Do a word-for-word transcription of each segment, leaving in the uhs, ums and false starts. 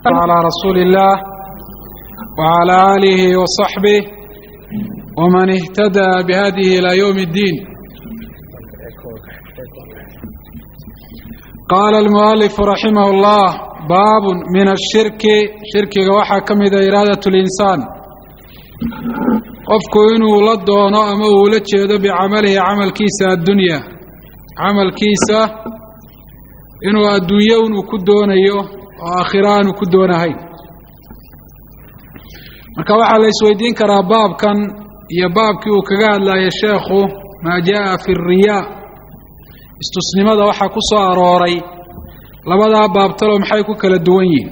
على رسول الله وعلى آله وصحبه ومن اهتدى بهذه إلى يوم الدين. قال المؤلف رحمه الله: باب من الشرك شرك وحا كمد إرادة الإنسان qofku inuu la doono ama uu la jeedo bicamalihi camalkiisa addunya camalkiisa inuu adduunyo uu ku doonayo oo aakhira aanu ku doonahay. marka waxaa la isweydiin karaa baabkan iyo baabkii uu kaga hadlayay sheekhu maa jaa fi riyaa, istusnimada waxaa ku soo arooray labadaa baabtalo maxay ku kala duwan yihiin.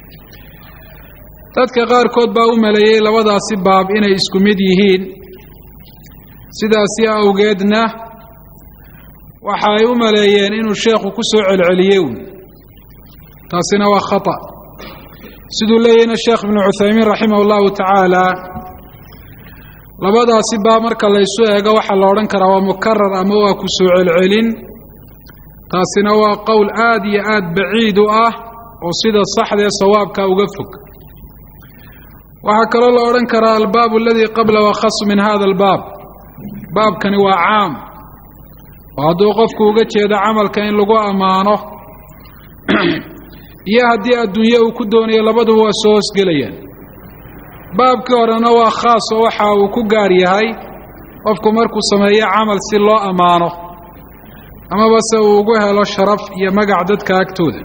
dadka qaarkood baa u maleeyay labadaasi baab inay isku mid yihiin, sidaasi awgeedna waxay u maleeyeen inuu sheekhu ku soo celceliyay. taasina waa khata. siduu leeyahayna sheekh ibnu cuthaymiin raximah allahu tacaala, labadaasi baab marka la isu eego waxaa la odhan karaa waa mukarar ama waa ku soo celcelin. taasina waa qowl aad iyo aad baciid u ah oo sida saxda ee sawaabka uga fog. waxaa kaloo la odhan karaa albaab aladii qabla wa khas min hada albaab, baabkani waa caam oo hadduu qofku uga jeedo camalka in lagu ammaano iyo haddii adduunye uu ku doonayo labaduba waa soo hoosgelayaan. baabkii horena waa khaas oo waxa uu ku gaar yahay qofku markuu sameeyo camal si loo ammaano amaba se uu ugu helo sharaf iyo magac dadka agtooda.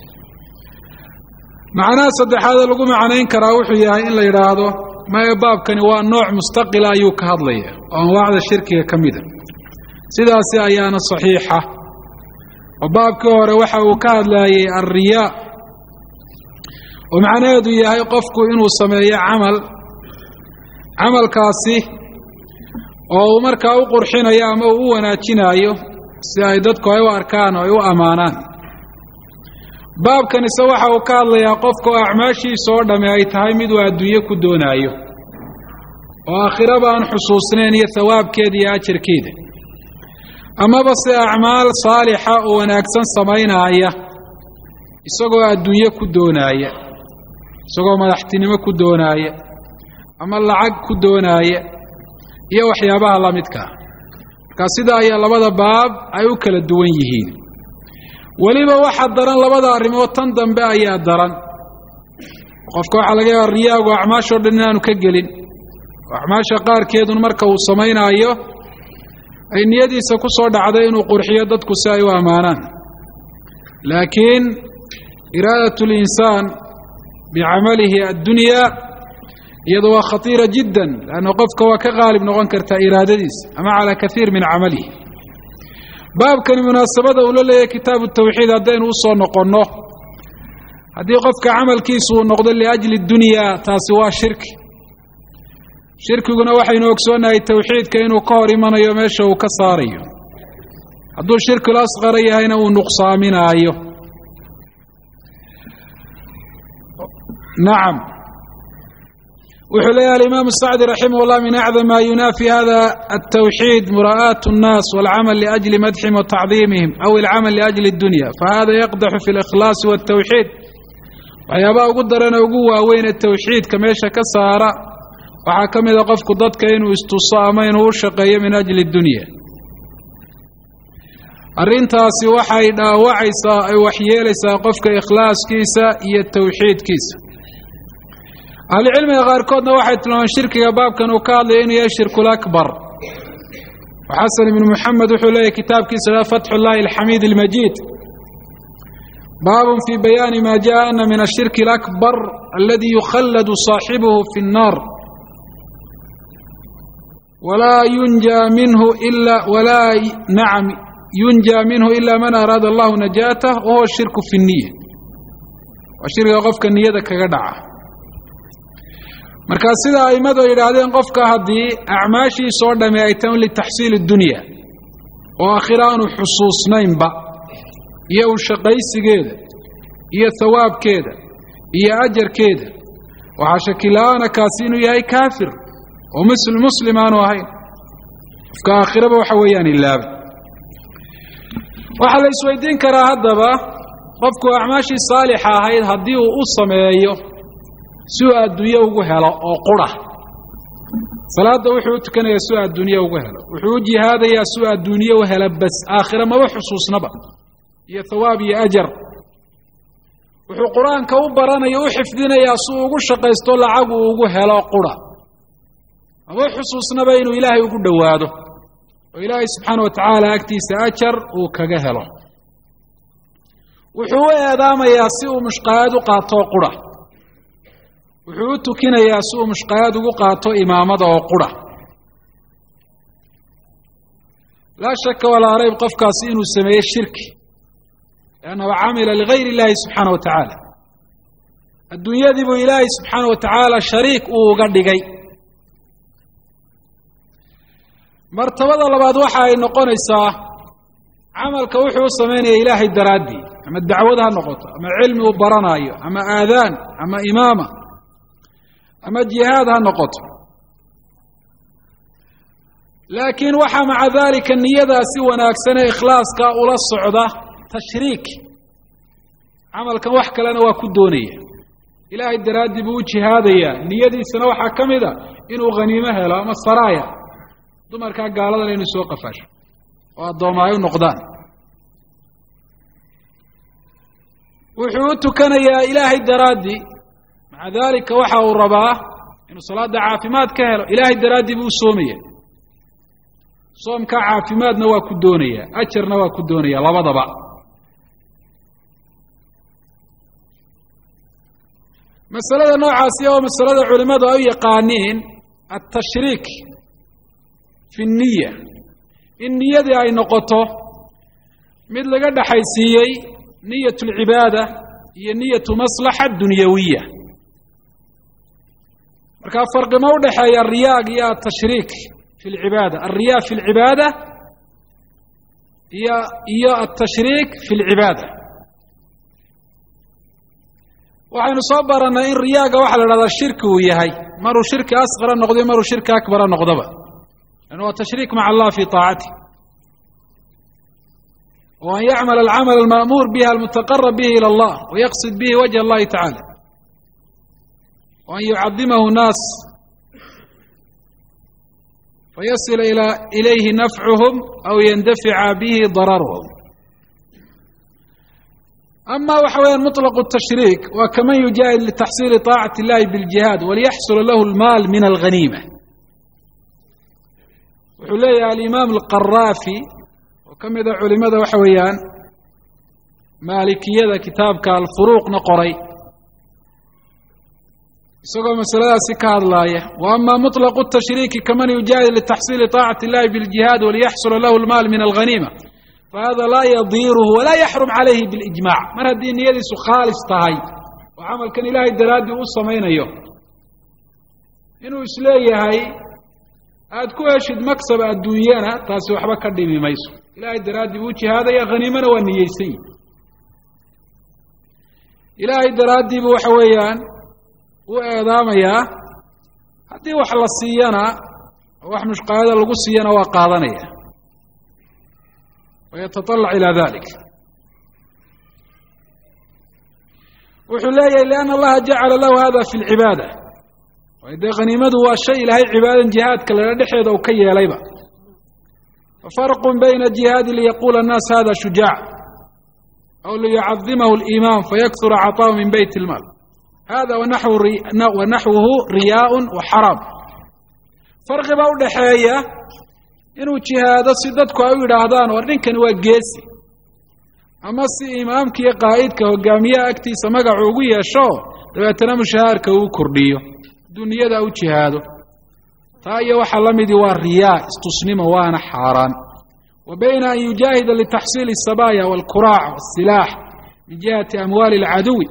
macnaha saddexaad lagu macnayn karaa wuxuu yahay in la yidhaahdo maya baabkani waa nooc mustaqila ayuu ka hadlaya oo anwaacda shirkiga ka mida. sidaasi ayaana saxiixa oo baabkii hore waxa uu ka hadlayay alriyaa oo macnaheedu yahay qofku inuu sameeyo camal camalkaasi oo uu markaa u qurxinayo ama uu u wanaajinayo si ay dadku ay u arkaan oo ay u ammaanaan. baabkan ise waxa uu ka hadlayaa qofka oo acmaashiisa oo dhamme ay tahay mid uu adduunye ku doonaayo oo aakhiraba aan xusuusnayn iyo thawaabkeeda iyo ajarkeeda, amaba se acmaal saalixa oo wanaagsan samaynaaya isagoo adduunye ku doonaaya, isagoo madaxtinimo ku doonaaya ama lacag ku doonaaya iyo waxyaabaha la midka. marka sidaa ayaa labada baab ay u kala duwan yihiin. weliba waxa daran labada arrimood tan dambe ayaa daran. qofka waxaa laga yaabaa riyaagu acmaashoo dhan inaanu ka gelin, acmaasha qaarkeedun marka uu samaynaayo ay niyadiisa ku soo dhacday inuu qurxiyo dadku si ay u ammaanaan. laakiin iraadatu linsaan bicamalihi addunyaa iyadu waa khatiira jiddan, lanna qofka waa ka qaalib noqon kartaa iraadadiisa ama calaa kaiir min camalihi. baabkani munaasabada uu la leeyahay kitaabu tawxiid haddaynu u soo noqonno, haddii qofka camalkiisu uu noqdo liajli dunyaa, taasi waa shirki. shirkiguna waxaynu ogsoonnahay tawxiidka inuu ka hor imanayo meesha uu ka saarayo. hadduu shirkul asqara yahayna uu nuqsaaminaayo. nacam, wuxuu leeyahay alimaamu sacdi raximah llah: min acdam maa yunaafi hada altawxiid muraa'aatu nnaas walcamal liajli madxihim wa tacdiimihim aw alcamal liajli addunya, fahada yaqdaxu fi likhlaasi waltawxiid. waxyaabaha ugu darana ugu waaweyn ee tawxiidka meesha ka saara waxaa ka mid a qofku dadka inuu istuso ama inuu u shaqeeyo min ajli dunya. arrintaasi waxay dhaawacaysaa ay waxyeelaysaa qofka ikhlaaskiisa iyo tawxiidkiisa. ahlucilmiga qaarkoodna waxay tilmaamaan shirkiga baabkan uu ka hadlaya inuu yahay shirkul akbar. xasan ibnu muxamed wuxuu leeyahy kitaabkiisa la fatxu llahi alxamiid almajiid: baabun fii bayaani ma jaa ana min ashirki alakbar aladi yukhalladu saaxibuhu fi nnaar walaa yunjaa minhu ila walaa nacam yunjaa minhu ila man araada allahu najaatah wahuwa shirku fi nniya. waa shirkiga qofka niyada kaga dhaca. markaa sida aimadu ay yidhaahdeen qofka haddii acmaashiisa oo dhamme ay tahay litaxsiili dunya oo aakhira aanu xusuusnaynba iyo u shaqaysigeeda iyo thawaabkeeda iyo ajarkeeda, waxaa shakila-aana kaasi inuu yahay kaafir oo muslim muslim aanu ahayn. qofka aakhiraba waxa weeyaan ilaaba. waxaa la isweydiin karaa haddaba qofku acmaashii saalixa ahayd haddii uu u sameeyo si uu adduunye ugu helo oo qura salaada wuxuu u tukanayaa si uu adduunye ugu helo wuxuu u jihaadayaa si uu adduunye u helo bas aakhira maba xusuusnaba iyo thawaab iyo ajar wuxuu qur-aanka u baranayo u xifdinayaa si uu ugu shaqaysto lacag uu ugu helo qura maba xusuusnaba inuu ilaahay ugu dhowaado oo ilaahay subxaana wa tacaala agtiisa ajar uu kaga helo wuxuu u eedaamayaa si uu mushqaayad u qaato qura wuxuu u tukinayaa si uu mushqaayad ugu qaato imaamada oo qura laa shaka walaa rayb qofkaasi inuu sameeyo shirki liannahu camila ligayr illahi subxaana wa tacaala adduunyadii buu ilaahay subxaana wa tacaala shariik uu uga dhigay martabada labaad waxa ay noqonaysaa camalka wuxuu u samaynaya ilaahay daraaddii ama dacwad ha noqoto ama cilmi uu baranaayo ama aadaan ama imaama ama jihaad ha noqoto laakiin waxaa maca daalika niyadaasi wanaagsan ee ikhlaaska ula socda tashriik camalkan wax kalena waa ku doonaya ilaahay daraaddii buu u jihaadayaa niyadiisana waxaa ka mid a inuu khaniimo helo ama saraaya dumarkaa gaaladana inuu soo qafaasho oo addooma ay u noqdaan wuxuu u tukanayaa ilaahay daraaddii maca daalika waxa uu rabaa inuu salaada caafimaad ka helo ilaahay daraaddii buu u soomaya soomkaa caafimaadna waa ku doonaya ajarna waa ku doonaya labadaba masalada noocaasi oo masalada culimmadu ay u yaqaaniin altashriik fi nniya in niyadii ay noqoto mid laga dhaxaysiiyey niyat alcibaada iyo niyatu maslaxa dunyawiya markaa farqi ma u dhexeeya ariyaag iyo altashriik fi lcibaada alriyaa fi lcibaada iyo iyo altashriik fi lcibaada waxaynu soo barannay in riyaaga waxaa la idhahdaa shirki uu yahay maruu shirki asqara noqdo maruu shirki akbara noqdoba لأنه هو تشريك مع الله في طاعته وأن يعمل العمل المأمور به المتقرب به إلى الله ويقصد به وجه الله تعالى وأن يعظمه الناس فيصل إلى إليه نفعهم أو يندفع به ضررهم أما وحوين مطلق التشريك وكمن يجاهد لتحصيل طاعة الله بالجهاد وليحصل له المال من الغنيمة wuxuu leeyahay alimaam alqaraafi oo ka mida culimada waxa weeyaan maalikiyada kitaabka alfuruuqna qoray isagoo masaladaasi ka hadlaaya wa ama muطlaqu الtashriiki kaman yujaahid litaxsiili طaacati اllahi biاljihaad waliyaxsula lahu اlmaal min alghaniima fahada laa yadiiruhu walaa yaxrum calayhi biاlijmac mar haddii niyadiisu khaalis tahay oo camalkan ilaahay daraaddii u samaynayo inuu isleeyahay aad ku heshid maksab adduunyana taasi waxba ka dhimi mayso ilaahay daraaddii buu jihaadaya khaniimana waa niyeysan yihi ilaahay daraaddii buu waxa weeyaan u eedaamayaa haddii wax la siiyana oo wax mushqaayada lagu siiyana waa qaadanaya wayataطalac ilaa dalik wuxuu leeyahay lianna allaha jacala lahu hada fi lcibaada waayo dee khaniimadu waa shay ilaahay cibaadan jihaadka lala dhexeeda uu ka yeelayba fafarqu bayna jihaadi liyaquula annaas hada shujaac aw liyucadimahu alimaam fayaksura caطaahu min bayt اlmaal hada wanaxwuhu riyaء wa xaraam farqi baa u dhaxeeya inuu jihaado si dadku ay u yidhaahdaan war ninkani waa geesi ama si imaamka iyo qaa'idka hogaamiyaha agtiisa magacu ugu yeesho dabeetana mushahaarka uu kordhiyo duniyada u jihaado taa iyo waxaa la midii waa riyaa istusnimo waana xaaraan wa bayna an yujaahida litaxsiili الsabaaya wاlkuraac wاsilaax min jihati amwaali اlcaduwi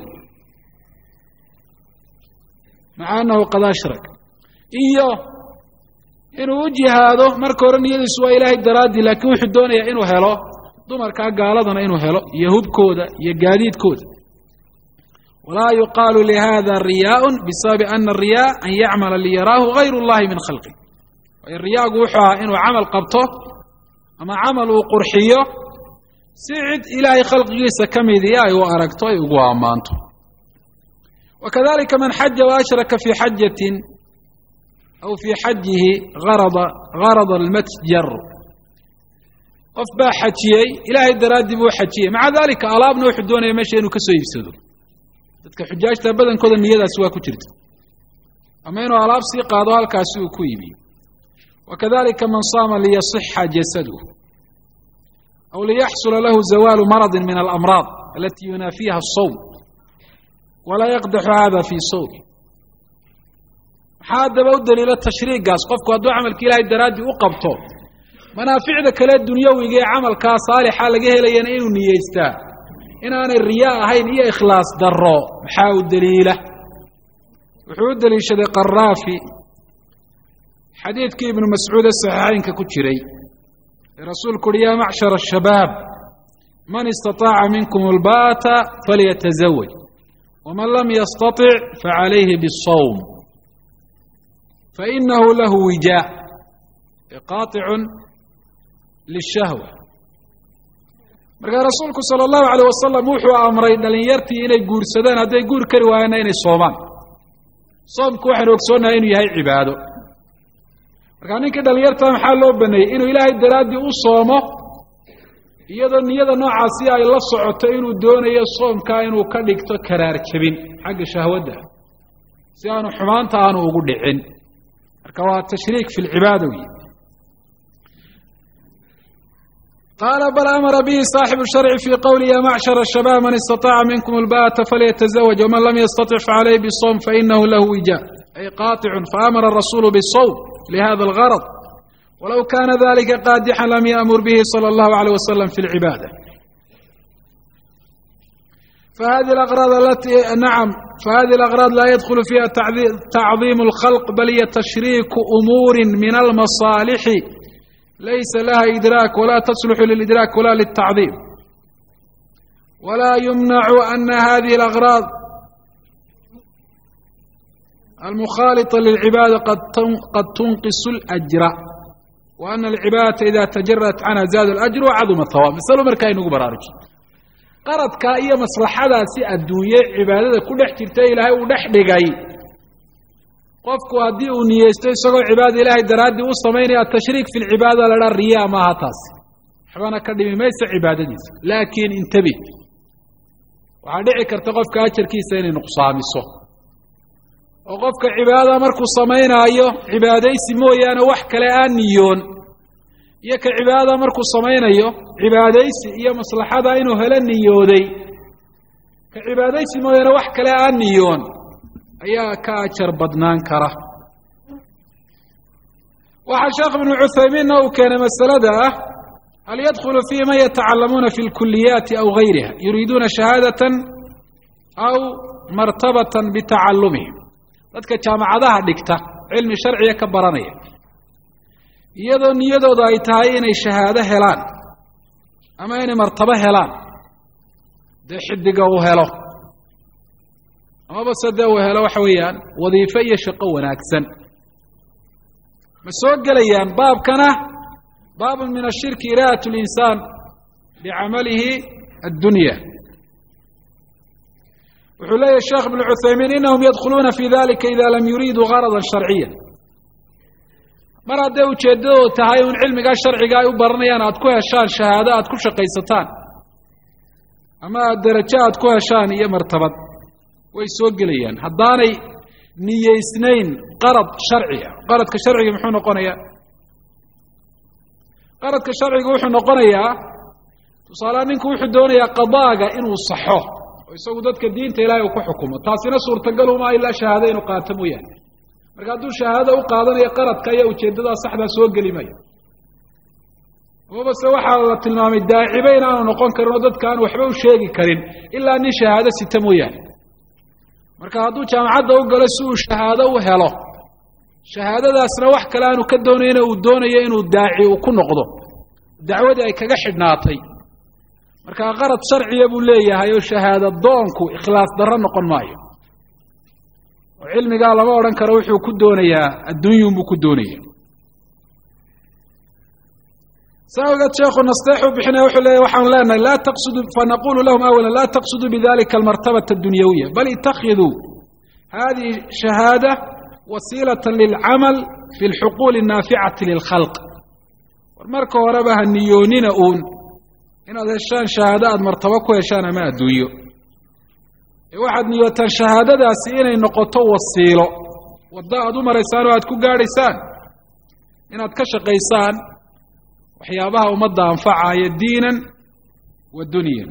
maca annahu qad ashrak iyo inuu u jihaado marka hore niyadiisu waa ilaahay daraaddii laakiin wuxuu doonayaa inuu helo dumarkaa gaaladana inuu helo iyo hubkooda iyo gaadiidkooda walaa yuqaalu lihada riyaء bisababi ana الriyaa an yacmala liyaraahu gayr اllahi min khalqi waayo riyaagu wuxuu ahaa inuu camal qabto ama camal uu qurxiyo سعد إلهي خلق جيسا كميدي أي وأركتو أي وأمانتو. وكذلك من حج وأشرك في حجة أو في حجه غرض غرض المتجر قفبا حجيي إلهي درادي بو حجيي مع ذلك ألابنا وحدونا يمشي إنو كسو يفسدو dadka xujaajta badankooda niyadaas waa ku jirta ama inuu alaab sii qaado halkaas uu ku iibiyo wakadalika man saama liyasihha jasaduhu aw liyahsul lahu zawal marad min al-amrad allati yunafiha as-sawm wala yaqdahu hadha fi sawmi hada baa dalila tashriigaas qofku hadduu amalka ilaahay daraadi u qabto manaaficda kale dunyawiga ee amalka saalixa laga helayana inuu niyeystaa إن أنا الرياء هين هي إخلاص دراء محاو الدليلة وحود دليل شد قرافي حديث كي ابن مسعود الصحيحين ككتشري رسول كل يا معشر الشباب من استطاع منكم الباءة فليتزوج ومن لم يستطع فعليه بالصوم فإنه له وجاء قاطع للشهوة marka rasuulku sallallahu alayhi wasallam wuxuu amray dhalinyartii inay guursadaan haday guur kari waayeen inay soomaan soomku waxaan ogsoonahay inuu yahay cibaado marka ninka dhalinyarta maxaa loo baneeyay inuu ilaahay daraadi u soomo iyadoo niyada noocaasi ay la socoto inuu doonayo soomka inuu ka dhigto karaar jabin xagga shahwada si aanu xumaanta aanu ugu dhicin marka waa tashriik fil cibaado قال بل أمر به صاحب الشرع في قوله يا معشر الشباب من استطاع منكم الباءة فليتزوج ومن لم يستطع فعليه بالصوم فإنه له وجاء أي قاطع فأمر الرسول بالصوم لهذا الغرض ولو كان ذلك قادحا لم يأمر به صلى الله عليه وسلم في العبادة فهذه الأغراض التي نعم فهذه الأغراض لا يدخل فيها تعظيم الخلق بل هي تشريك أمور من المصالح ليس لها إدراك ولا تصلح للإدراك ولا للتعظيم ولا يمنع أن هذه الأغراض المخالطة للعبادة قد قد تنقص الأجر وأن العبادة إذا تجرت عنها زاد الأجر وعظم الثواب مثل مركاين وبرارج قرض كأي مصلحة سي الدنيا عبادة كل احترتي لها ونحدقي qofku hadii uu niyeysto isagoo cibaado ilaahay daraadi u sameeynaya tashriik fil cibaada la riyaa ma hataas xabana ka dhimi maysa cibaadadiisa laakiin intabi waxa dhici karta qofka ajarkiisa inay nuqsaamiso oo qofka cibaada markuu sameynayo cibaadaysi mooyaane wax kale aan niyoon iyo ka cibaada markuu sameynayo cibaadaysi iyo maslaxada inuu helo niyooday ka cibaadaysi mooyaane wax kale aan niyoon ayaa ka ajar badnaan kara waxa sheekh ibn Uthaymeen oo keenay mas'alada ah hal yadkhulu fi ma yata'allamuna fi al-kulliyat aw ghayriha yuriduna shahadatan aw martabatan bi ta'allumihim dadka jaamacadaha dhigta cilmi sharciga ka baranaya iyadoo niyadooda ay tahay inay shahaado helaan ama inay martaba helaan de xidiga uu helo ama bas hadda uu helo waxa weeyaan wadiifo iyo shaqo wanaagsan ma soo galayaan baabkana baab min ashirki iraatu al-insan bi'amalihi ad-dunya wuxuu leeyahay sheekh ibn Uthaymeen innahum yadkhuluna fi dhalika idha lam yuridu gharadan shar'iyyan mar hadday ujeedadoodu tahay in cilmiga sharciga ay u baranayaan aad ku heshaan shahaado aad ku shaqaysataan ama darajo aad ku heshaan iyo martabad way soo galayaan haddaanay niyeysnayn qarad sharciya qaradka sharciga muxuu noqonayaa qaradka sharciga wuxuu noqonayaa tusaale ninku wuxuu doonayaa qadaaga inuu saxo oo isagu dadka diinta ilaahay uu ku xukumo taasina suurtagal uma ilaa shahaado inuu qaato mooyaan marka hadduu shahaado u qaadanayo qaradka iyo ujeedada saxda soo gelimayo oo bas waxa la tilmaamay daaciba inaanu noqon karin oo dadka aan waxba u sheegi karin ilaa nin shahaado sita mooyaan marka hadduu jaamacadda u galo si uu shahaado u helo shahaadadaasna wax kale aanu ka doonayna uu doonayo inuu daaci uu ku noqdo dacwadii ay kaga xidhnaatay marka qarad sharciya buu leeyahay oo shahaado doonku ikhlaas darro noqon maayo oo cilmiga lama oran karo wuxuu ku doonayaa adduunyadu buu ku doonayaa سأوجد شيخ نستيح بحنا وحلا وحن لنا لا تقصد فنقول لهم أولا لا تقصدوا بذلك المرتبة الدنيوية بل اتخذوا هذه شهادة وسيلة للعمل في الحقول النافعة للخلق والمركة وربها النيونين أون إن هذا الشان شهادات مرتبة كويشان ما أدويو واحد نيوتان شهادة داسين إن قطو والسيلو والضاء دو مريسان وأتكو قارسان إن أتكش قيسان وحيابها ومضى أنفعها دينا والدنيا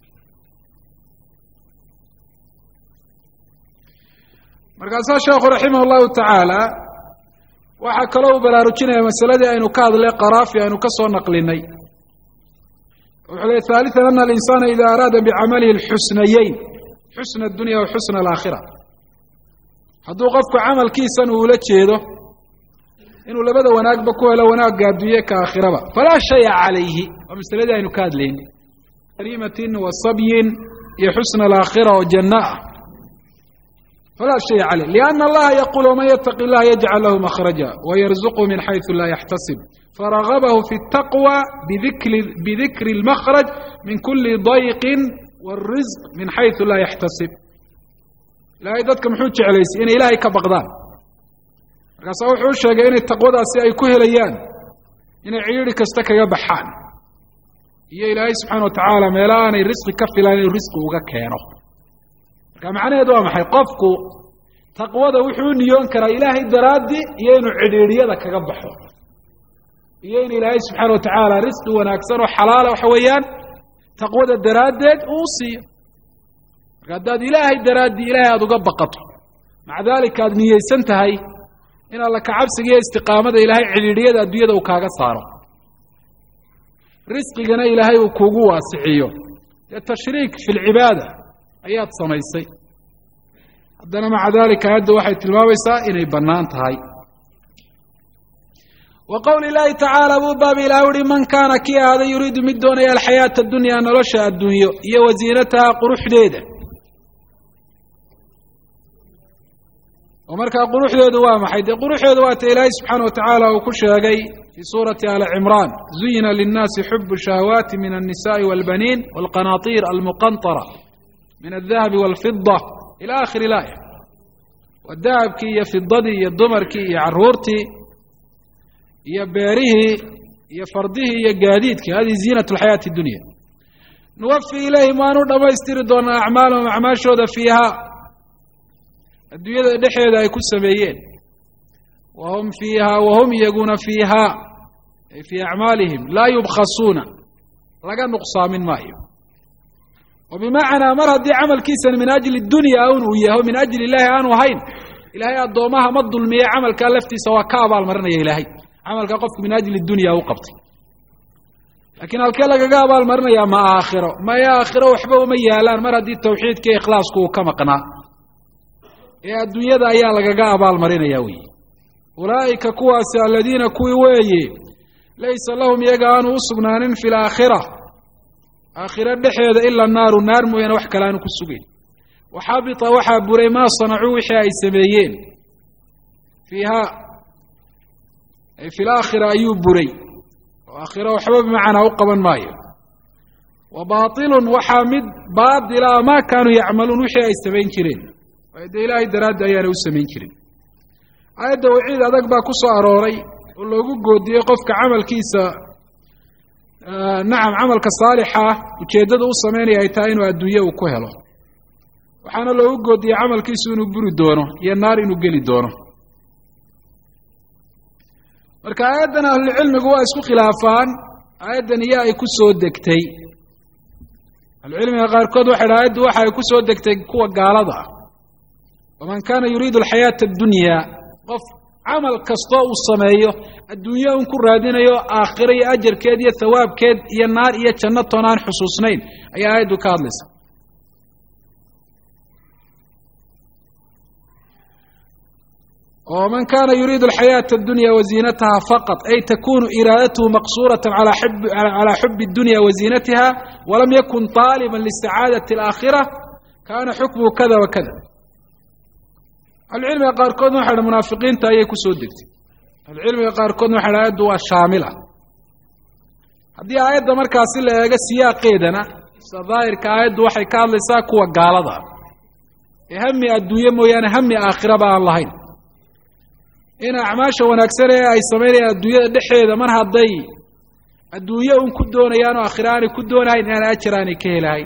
مركز الشيخ رحمه الله تعالى وحكى له براروجينا مسألة أنه كاد لي قرافي أنه كسر نقليني وحلي ثالثا أن الإنسان إذا أراد بعمله الحسنيين حسن الدنيا وحسن الآخرة هذا قفك عمل كيسا ولا تشيده إنه لبدا وناك بكو ولا وناك قادوية كآخرة فلا شيء عليه ومسألة أنه كاد لين كريمة وصبي يحسن الآخرة وجناء فلا شيء عليه لأن الله يقول ومن يتق الله يجعل له مخرجا ويرزقه من حيث لا يحتسب فرغبه في التقوى بذكر, بذكر المخرج من كل ضيق والرزق من حيث لا يحتسب لا يددك محوج عليه إن إلهي كبغضان رسول حوشة إن التقوى دا سي أي كهليان إن عيري كستك يبحان يا إلهي سبحانه وتعالى ميلان الرزق كفي لان الرزق وغكينه كمعنى يدوى محي قفكو تقوى دا وحون ينكر إلهي درادي يينو عديريا دا كغبحو يين إلهي سبحانه وتعالى رزق وناكسر وحلال وحويان تقوى دا درادي أوصي قداد إلهي درادي إلهي أدو قبقته مع ذلك هذا نية سنتهي إن الله كعبسك استقامة إلهي عديريا دا دوية دا وكاقا صارو رزق جنا إلهي وكوغو واسعيو التشريك في العبادة أيات صميسي عندنا مع ذلك هذا واحد تلماويسا إني بنانت هاي وقول الله تعالى أبو باب الأوري من كان كي هذا يريد من دنيا الحياة الدنيا نلشى الدنيا هي وزينتها قروح ديدة ومركا قروح ديدة وما حيث قروح ديدة إلهي سبحانه وتعالى وكل شيء في سورة آل عمران زين للناس حب الشهوات من النساء والبنين والقناطير المقنطرة من الذهب والفضة إلى آخر الآية والذهب كي يفضدي يدمر كي يعرورتي يباره يفرده يقاديد كي هذه زينة الحياة الدنيا نوفي إليه ما نرد ما يستردون أعمالهم أعمال شهد فيها الدنيا دحية دا يكون سبيين وهم فيها وهم يقون فيها في أعمالهم لا يبخصون لقى نقصى من ماء وبمعنى مرة دي عمل كيسا من أجل الدنيا أو وياه من أجل الله أن وهين إلهي الضومها مضوا المية عمل كالفتي سواء كابا المرنة يا إلهي عمل كقفك من أجل الدنيا وقبتي لكن الكلا كابا المرنة يا ما آخره ما يا آخره وحبه وما يالان مرة دي التوحيد كي إخلاصكو كما قناع يا الدنيا دا يا لقى كابا المرنة ياوي أولئك كواسي الذين كوي ويي ليس لهم يقان وصبنان في الآخرة آخرة دحية إلا النار النار موين وحكا لانو كالسوقين وحابط وحابوري ما صنعوا وحياء السبيين فيها في الآخرة أيوب بري وآخرة وحباب معنا وقبا مايا وباطل وحامد باطل ما كانوا يعملون وحياء السبيين كرين وإذا إلهي دراد أيانا والسبيين كرين آيات وعيد هذاك باكوسو أروري والله قد يقفك عمل كيسا آه نعم عملك صالحة وكيدد وصميني أيتاين وأدوية وكهلو وحانا لو قد يعمل كيسو نبرو دونه يا النار نقلي دونه marka aayadana ahlu cilmigu waa isku khilaafaan aayadan iyaa ay ku soo degtay ahlu cilmiga qaarkood waxay aayadu waxa ay ku soo degtay kuwa gaalada ah waman kana yuriidu alxayaata addunya qof camal kasto uu sameeyo adduunyo uu ku raadinayo aakhiro iyo ajarkeed iyo thawaabkeed iyo naar iyo janno toonaan xusuusnayn ayaa aayadu ka hadlaysa ومن كان يريد الحياة الدنيا وزينتها فقط أي تكون إرادته مقصورة على حب على حب الدنيا وزينتها ولم يكن طالبا للسعادة الآخرة كان حكمه كذا وكذا. العلم يقال كون واحد المنافقين تأيي كسودك. العلم يقال كون واحد يدوا شاملة. haddii aayadda markaasi la eego siyaaqeedana sida daahirka aayaddu waxay ka hadlaysaa kuwa gaalada ee hami adduunye mooyaane hami aakhiraba aan lahayn in acmaasha wanaagsan ee ay samaynayaan adduunyada dhexeeda mar hadday adduunye un ku doonayaan oo aakhira aanay ku doonahayn inaan ajar aanay ka helahayn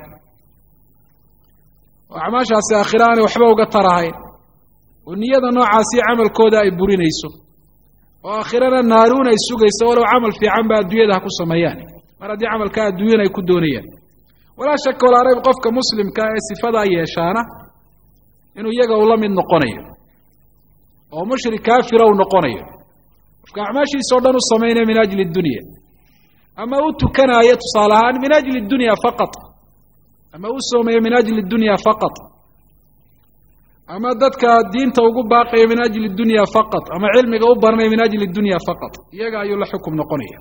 oo acmaashaasi aakhira aanay waxba uga tarahayn oo niyada noocaasi camalkooda ay burinayso oo aakhirana naaruun ay sugayso walow camal fiican ba adduunyada ha ku sameeyaan mar haddii camalka adduunyana ay ku doonayaan walaa shaka walaa rayb qofka muslimka ee sifadaa yeeshaana inuu iyaga ula mid noqonayo oo mushrik kaafira uu noqonayo qofka acmaashiisa oo dhan u samaynaya min ajli dunya ama u tukanaayo tusaale ahaan min ajli dunya faqat ama u soomayo min ajli dunya faqat ama dadka diinta ugu baaqaya min ajli dunya faqat ama cilmiga u baranaya min ajli dunya faqat iyaga ayuu la xukum noqonaya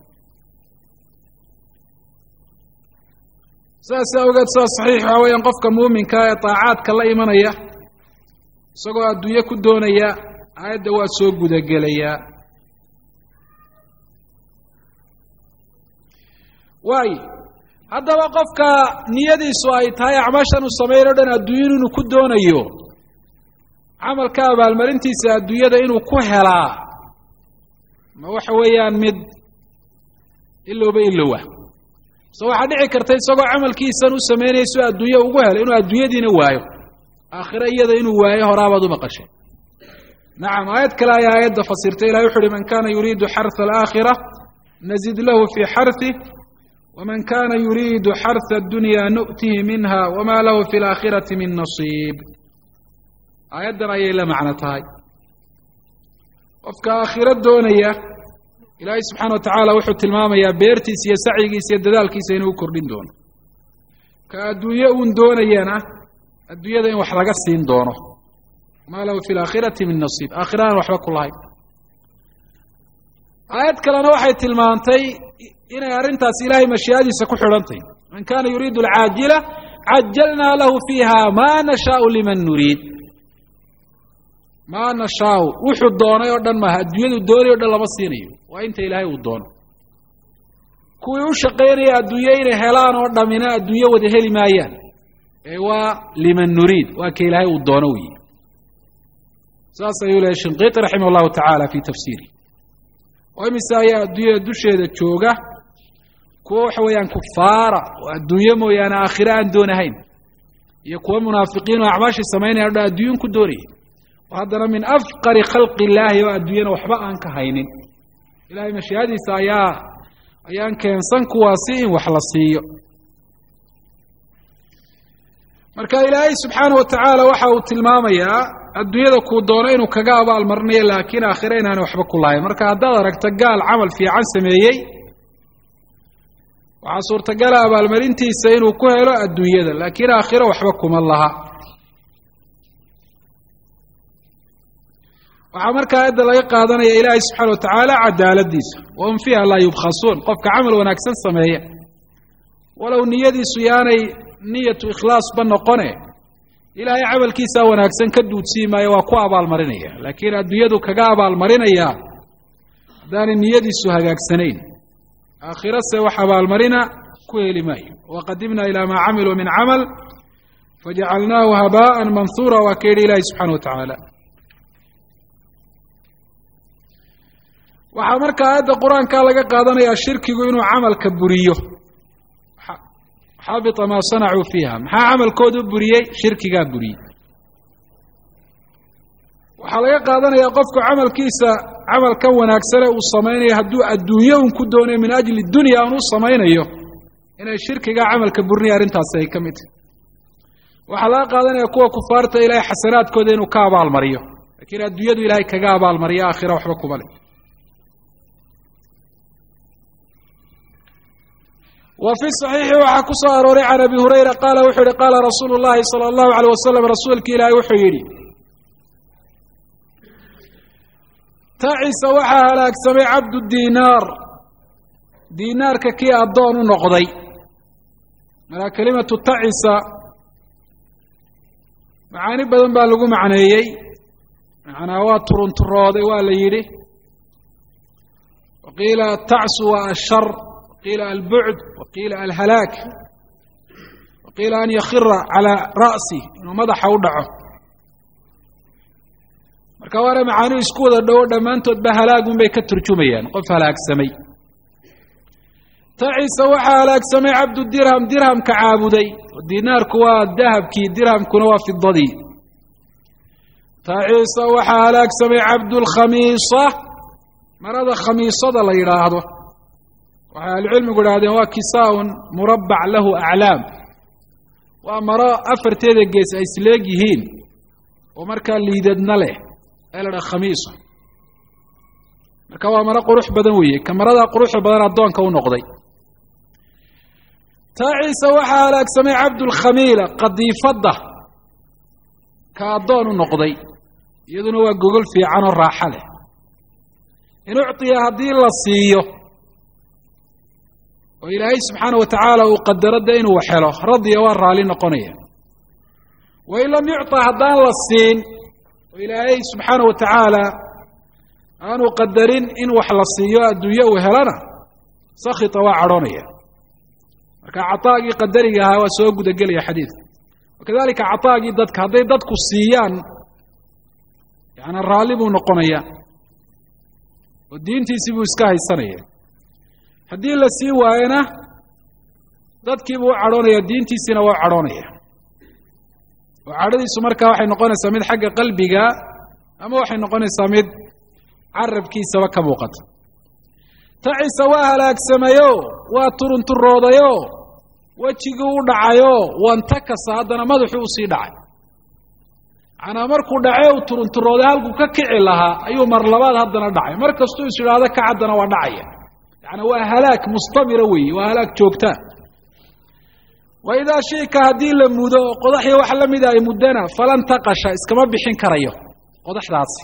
saas awgeed saa saxiix waxa weeyaan qofka muuminka ee taacaadka la imanaya isagoo adduunye ku doonaya aayadda waa soo gudagelayaa waayo haddaba qofka niyadiisu ay tahay acmaashan uu sameyn o dhan adduunyada inuu ku doonayo camalka abaalmarintiisa adduunyada inuu ku helaa ma waxa weeyaan mid ilowba ilowa so waxaa dhici karta isagoo camalkiisan u samaynayso adduunye ugu helo inuu adduunyadiina waayo aakhira iyada inuu waayo horaabaad u maqashay nacam aayad kale ayaa aayadda fasirtay ilahay wuxu uhi man kana yuriidu xarha alaakhira nazid lahu fii xarhih waman kana yuriidu xarha addunya nu'tihi minha wama lahu fi alaakhirati min nasiib aayaddan ayay la macno tahay qofka aakhiro doonaya ilaahay subxaana watacaala wuxuu tilmaamayaa beertiisa iyo sacyigiisa iyo dadaalkiisa inuu u kordhin doono ka adduunye uun doonayana adduunyada in wax laga siin doono maa lahu fi alaakhirati min nasiib aakhira aan waxba ku lahayn aayad kalena waxay tilmaantay inay arrintaas ilaahay mashii'adiisa ku xidhantay man kana yuriidu alcaajila cajalnaa lahu fiiha ma nashaau liman nuriid maa nashaau wuxuu doonay oo dhan maaha adduunyadu doonay o dhan lama siinayo waa inta ilaahay uu doono kuwii u shaqaynaya adduunye inay helaan oo dhammina adduunye wada heli maayaan ee waa liman nuriid waa ka ilaahay uu doono weyi saas ayuu lehay shinqiiti raximah allahu tacaala fii tafsiiri oo imise ayaa adduunyada dusheeda jooga kuwa waxa weeyaan kufaara oo adduunye mooyaane aakhire aan doonahayn iyo kuwa munaafiqiin oo acmaashii samaynaya o dhan adduunyan ku doonayay haddana min afqari khalqi illaahi oo adduunyana waxba aan ka haynin ilahay mashii'adiisa ayaa ayaan keensan kuwaasi in wax la siiyo marka ilaahay subxaana wa tacaala waxa uu tilmaamayaa adduunyada kuu doono inuu kaga abaalmarinayo laakiin aakhire inaanay waxba ku lahayn marka haddaad aragto gaal camal fiican sameeyey waxaa suurtagala abaalmarintiisa inuu ku helo adduunyada laakiin aakhire waxba kuma laha waxaa markaa aayadda laga qaadanaya ilaahay subxaana wa tacaala cadaaladiisa wahum fiiha laa yubkhasuun qofka camal wanaagsan sameeya walow niyadiisu yaanay niyatu ikhlaasba noqone ilaahay camalkiisaa wanaagsan ka duudsii maayo waa ku abaalmarinaya laakiin adduunyadu kaga abaalmarinaya haddaanay niyadiisu hagaagsanayn aakhirase wax abaalmarina ku heli maayo waqadimna ilaa maa camiluu min camal fajacalnaahu habaa'an manhuura waa ka yidhi ilaahay subxana wa tacaala waxaa marka aayadda qur-aankaa laga qaadanayaa shirkigu inuu camalka buriyo xabita maa sanacuu fiiha maxaa camalkooda u buriyey shirkigaa buriyey waxaa laga qaadanayaa qofku camalkiisa camalkan wanaagsane uu samaynayo hadduu adduunye un ku doonayo min ajli dunya aan u samaynayo inay shirkigaa camalka burinaya arrintaasi ay ka mid tahy waxaa laga qaadanaya kuwa kufaarta ilaahay xasanaadkooda inuu ka abaalmariyo laakiin adduunyadu ilaahay kaga abaalmariyo aakhira waxba kuma le وفي الصحيح waxaa ku soo arooray can abi hurayra qaala wuxuu yihi qaala rasuulu الlahi salى الlahu عalيه wasalam rasuulka ilaahay wuxuu yidhi tacisa waxaa halaagsamay cabdu diinaar diinaarka kii addoon u noqday marka kelimatu tacisa macaani badan baa lagu macneeyey macnaa waa turunturooday waa la yidhi waqiila tacsu waa ashar وقيل البعد وقيل الهلاك وقيل أن يخر على رأسه إنه مدح ودعه marka waana macaani isku wada dhow dhamaantood ba halaagun bay ka turjumayaan qof halaagsamay taciisa waxa halaagsamay abdu dirham dirham ka caabuday dinaarku waa dahabkii dirhamkuna waa fidadii taciisa waxa halaagsamay abdul khamisa marada khamisada la yiraahdo waxa cilmigu yiraahdeen waa kisaun murabbac lahu a'lam waa mara afarteeda gees ay isleeg yihiin oo marka liidadna leh elada khamiisa marka waa mara qurux badan weeye kamarada qurux badan adoonka u noqday taciisa waxa halaagsamay abdul khamila qadifada ka adoon u noqday iyaduna waa gogol fiican oo raaxo leh in uctiya hadii la siiyo oo ilaahay subxaanahu wa tacaala uu qadarada inuu waxelo radiya waa raali noqonaya wa in lam yucta haddaan la siin oo ilaahay subxaanahu wa tacaala aanu qadarin in wax la siiyo adduunye uu helana sakhita waa cadhoonaya marka cataagii qadariga ahaa waa soo gudagelaya xadiidka wakadalika cataagii dadka hadday dadku siiyaan yani raalli buu noqonaya oo diintiisii buu iska haysanaya haddii la sii waayana dadkii buu u cadhoonaya diintiisiina waa cadhoonaya oo cadhadiisu markaa waxay noqonaysaa mid xagga qalbiga ama waxay noqonaysaa mid carabkiisaba ka muuqata taciisa waa halaagsamayo waa turunturoodayo wejigii u dhacayo wantakasa haddana madaxuu usii dhacay macnaa markuu dhacay u turunturooday halkuu ka kici lahaa ayuu mar labaad haddana dhacay mar kastuu is idhaahdo ka haddana waa dhacaya yani waa halaag mustamira weeye waa halaag joogtaa wa idaa shayka haddii la mudo qodaxii wax la mida ay muddana falan taqasha iskama bixin karayo qodaxdaasi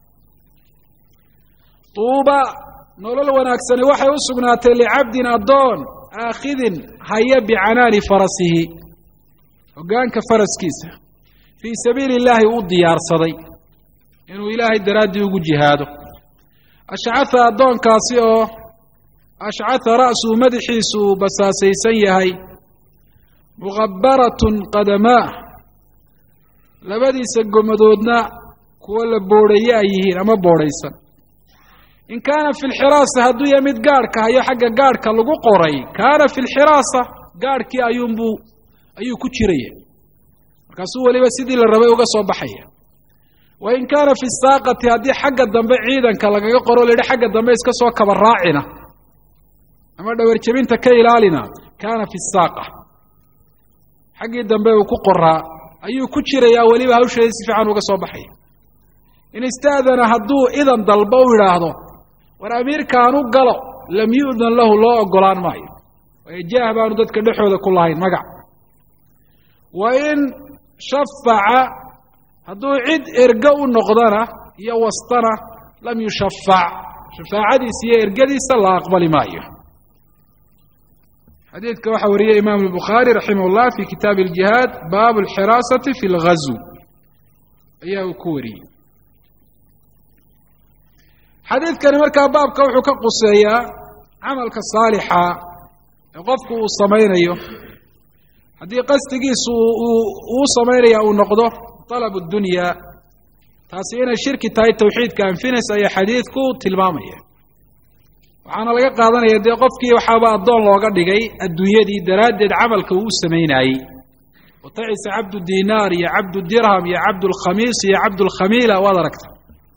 tuuba nolol wanaagsani waxay u sugnaatay licabdin addoon aakhidin haya bicanaani farasihi hoggaanka faraskiisa fii sabiili illaahi uu diyaarsaday inuu ilaahay daraaddii ugu jihaado ashcatha addoonkaasi oo ashcatha ra'suu madaxiisu uu basaasaysan yahay mughabbaratun qadamaa labadiisa gomadoodna kuwo la boodhaye ay yihiin ama boodhaysan in kaana fi lxiraasa hadduu yahay mid gaadhka hayo xagga gaadhka lagu qoray kaana fi lxiraasa gaadhkii ayuunbuu ayuu ku jiraya markaasuu weliba sidii la rabay uga soo baxaya wa in kaana fi saaqati haddii xagga dambe ciidanka lagaga qoro la yidhi xagga dambe iska soo kaba raacina ama dhawarjabinta ka ilaalina kaana fi saaqa xaggii dambe uu ku qoraa ayuu ku jirayaa weliba hawsheeda si fiican uga soo baxaya in istaadana hadduu idan dalbo u yidhaahdo war amiirkaanu galo lam yu'dan lahu loo ogolaan maayo waayo jaah baanu dadka dhexooda ku lahayn magac wa in shafaca hadduu cid erge u noqdana iyo wastana lam yushafac shafaacadiisa iyo ergadiisa la aqbali maayo xadiidka waxaa wariyay imaam الbukhaari raximah اllah fi kitaabi اljihaad baabu اlxiraasati fi اlgazw ayaa uu ku wariyey xadiidkani markaa baabka wuxuu ka quseeyaa camalka saalixa ee qofku uu samaynayo haddii qasdigiisu uu samaynaya uu noqdo طalab الdunya taasi inay shirki tahay tawxiidka anfinaysa ayaa xadiidku tilmaamaya waxaana laga qaadanaya dee qofkii waxaaba addoon looga dhigay adduunyadii daraaddeed camalka uu samaynayey oo tacisa cabdu dinaar iyo cabdu dirham iyo cabdulkhamiis iyo cabdulkhamiila waad aragta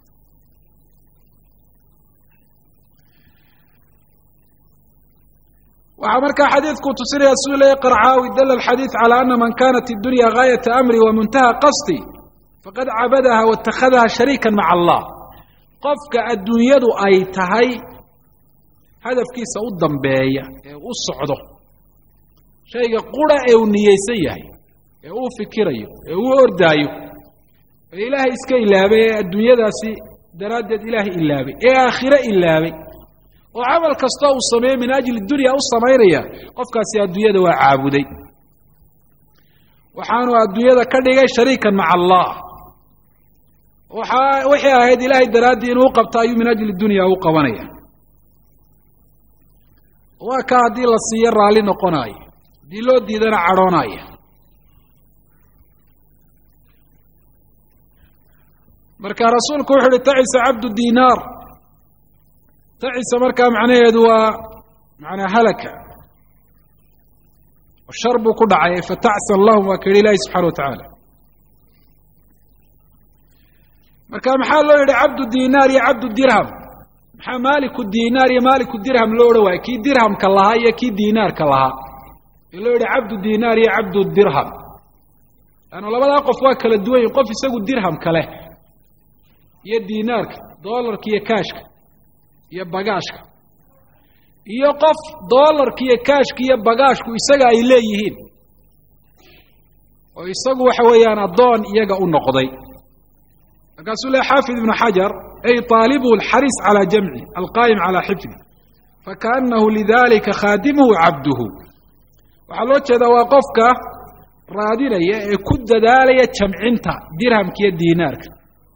waxaa markaa xadiidku tusinaya siduu leeyahy qarcaawi dala alxadiid calى ana man kanat اdunya gaayata amri wa muntaha qasdi faqad cabadaha wاtakhadaha shariika maca allah qofka adduunyadu ay tahay hadafkiisa u dambeeya ee u socdo shayga qura ee uu niyeysan yahay ee uu fikirayo ee uu ordaayo ee ilaahay iska ilaabay ee adduunyadaasi daraaddeed ilaahay ilaabay ee aakhire ilaabay oo camal kastoo uu sameeyey min ajli dunya u samaynaya qofkaasi adduunyada waa caabuday waxaanu adduunyada ka dhigay shariikan maca allah waxaa waxay ahayd ilaahay daraaddii inuu qabto ayuu min ajli dunya u qabanaya waa ka haddii la siiyo raalli noqonaayo haddii loo diidana cadhoonaya marka rasuulku wuxuu uhi tacisa cabdu dinaar tacisa markaa macnaheedu waa macnaa halaka shar buu ku dhacay fatacsan lahum waa ka yihi ilaahi subxana wa tacaala marka maxaa loo yidhi cabdu dinaar iyo cabdu dirham maxaa maaliku dinaar iyo maaliku dirham loo odhan waayey kii dirhamka lahaa iyo kii dinaarka lahaa ee loo yidhi cabdu dinaar iyo cabdu dirham laannu labadaa qof waa kala duwan yihin qof isagu dirhamka leh iyo dinaarka doolarka iyo kaashka iyo bagaashka iyo qof doolarka iyo kaashka iyo bagaashku isaga ay leeyihiin oo isagu waxa weeyaan addoon iyaga u noqday markaasuu lehy xaafid ibnu xajar ay طaalibuhu alxariis calى jamci alqaa'im calى xifdi fakaأnahu lidalika khaadimuhu cabduhu waxaa loo jeedaa waa qofka raadinaya ee ku dadaalaya jamcinta dirhamka iyo dinaarka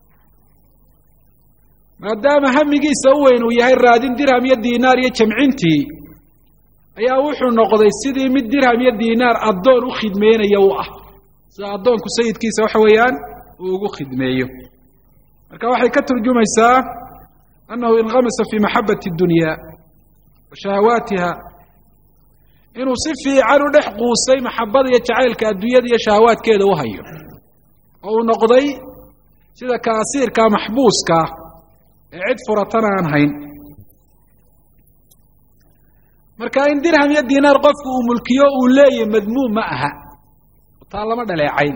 maadaama hamigiisa u weyn uu yahay raadin dirham iyo dinaar iyo jamcintii ayaa wuxuu noqday sidii mid dirham iyo dinaar addoon u khidmeynaya u ah sida addoonku sayidkiisa waxa weeyaan uu ugu khidmeeyo marka waxay ka turjumaysaa annahu inqamasa fii maxabati اdunya wa shahawaatiha inuu si fiican u dhex quusay maxabada iyo jacaylka adduunyada iyo shahawaadkeeda u hayo oo uu noqday sida kaasiirka maxbuuska ee cid furatana aan hayn marka in dirham iyo dinaar qofku uu mulkiyo uu leeyahy madmuum ma aha taa lama dhaleecayn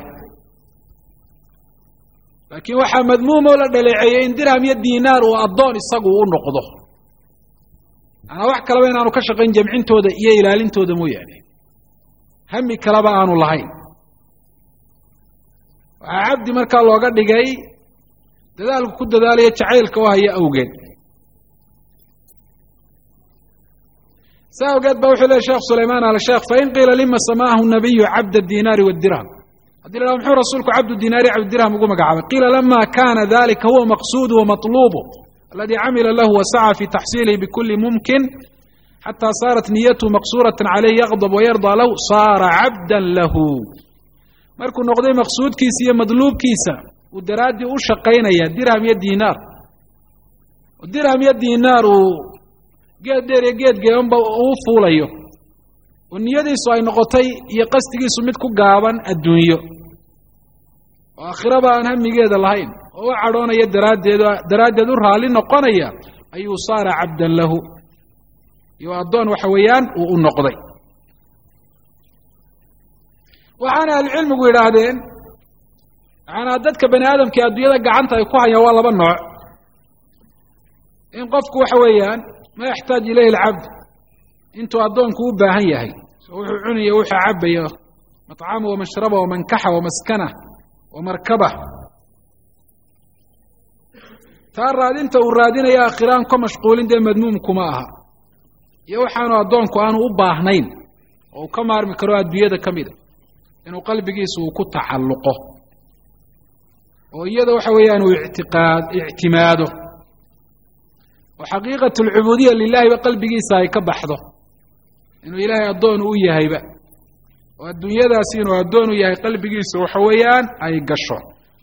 laakiin waxaa madmuum oo la dhaleeceeyey in dirham iyo dinaar uu addoon isagu u noqdo anaa wax kaleba inaanu ka shaqayn jamcintooda iyo ilaalintooda mooyaane hami kaleba aanu lahayn waxaa cabdi markaa looga dhigay dadaalku ku dadaalaya jacaylka oo haya awgeed saa awgeed ba wuxuu lehy sheekh sulaymaan al sheekh fain qiila lima samaahu nabiyu cabd adinaari wadirham haddii la haha muxuu rasuulku cabdu dinaari cabddirham ugu magacaabay qiila lama kana dalika huwa maqsuudu wamatluubu aladi camila lahu wasaca fi taxsiilihi bikuli mumkin xataa saarat niyatuhu maqsuurata calayh yaqdab wayardaa lahu saara cabda lahu markuu noqday maqsuudkiisa iyo madluubkiisa uu daraaddii u shaqaynaya dirham iyo dinaar dirham iyo dinaar uu geed dheer iyo geed geebanba uu fuulayo oo niyadiisu ay noqotay iyo qasdigiisu mid ku gaaban adduunyo oo aakhiraba aan hamigeeda lahayn oo u cadhoonaya daraaddeed daraaddeed u raalli noqonaya ayuu saara cabdan lahu iyo addoon waxa weeyaan uu u noqday waxaana ahlucilmigu yidhaahdeen macanaa dadka bani aadamka adduunyada gacanta ay ku hayaan waa laba nooc in qofku waxa weeyaan ma yaxtaaj ilayhi alcabd intuu addoonku u baahan yahay soo wuxuu cunayo wuxuu cabayo maطcama wamashraba wamankaxa wamaskana wamarkaba taa raadinta uu raadinaya aakhiraan ka mashquulin dee madmuumkuma aha iyo waxaanu addoonku aanu u baahnayn oo uu ka maarmi karo adduunyada ka mida inuu qalbigiisu uu ku tacalluqo oo iyada waxa weeyaan uu ictiqaad ictimaado oo xaqiiqatu alcubuudiya lilahi ba qalbigiisa ay ka baxdo inuu ilaahay addoon u yahayba oo adduunyadaasi inuu addoon u yahay qalbigiisa waxa weeyaan ay gasho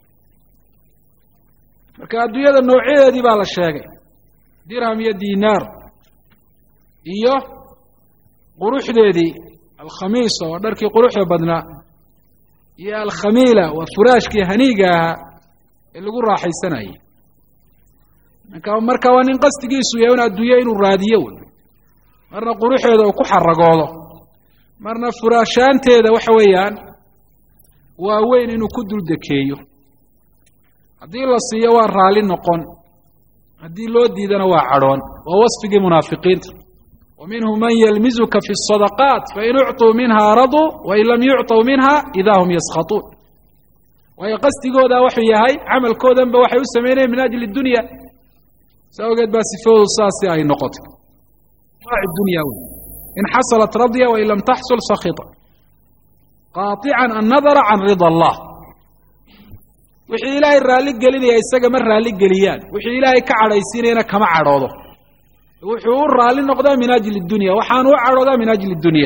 marka adduunyada noocyadeedii baa la sheegay dirham iyo dinaar iyo quruxdeedii alkhamiisa waa dharkii quruxda badnaa iyo alkhamiila waa furaashkii haniiga ahaa ee lagu raaxaysanayay marka marka waa nin qasdigiisu yahay un adduunye inuu raadiyo wey marna quruxeeda uu ku xaragoodo marna furaashaanteeda waxa weeyaan waa weyn inuu ku dul dekeeyo haddii la siiyo waa raalli noqon haddii loo diidana waa cadhoon waa wasfigii munaafiqiinta wa minhum man yalmizuka fi الصadaqaat fain ucطuu minha raduu wain lam yucطuu minha ida hum yaskhatuun waayo qasdigooda wuxuu yahay camalkoodanba waxay u sameynayeen min ajli اdunya saa ogeed baa sifoodu saasi ay noqotay dunya in xasalat radya wain lam taxsul sakita qaaطican annadara can rida allah wixii ilaahay raalli gelinaya isaga ma raalli geliyaan wixii ilaahay ka cadhaysiinayana kama cadhoodo wuxuu raali noqdaa min ajli dunya waxaan u cadhoodaa min ajli dunya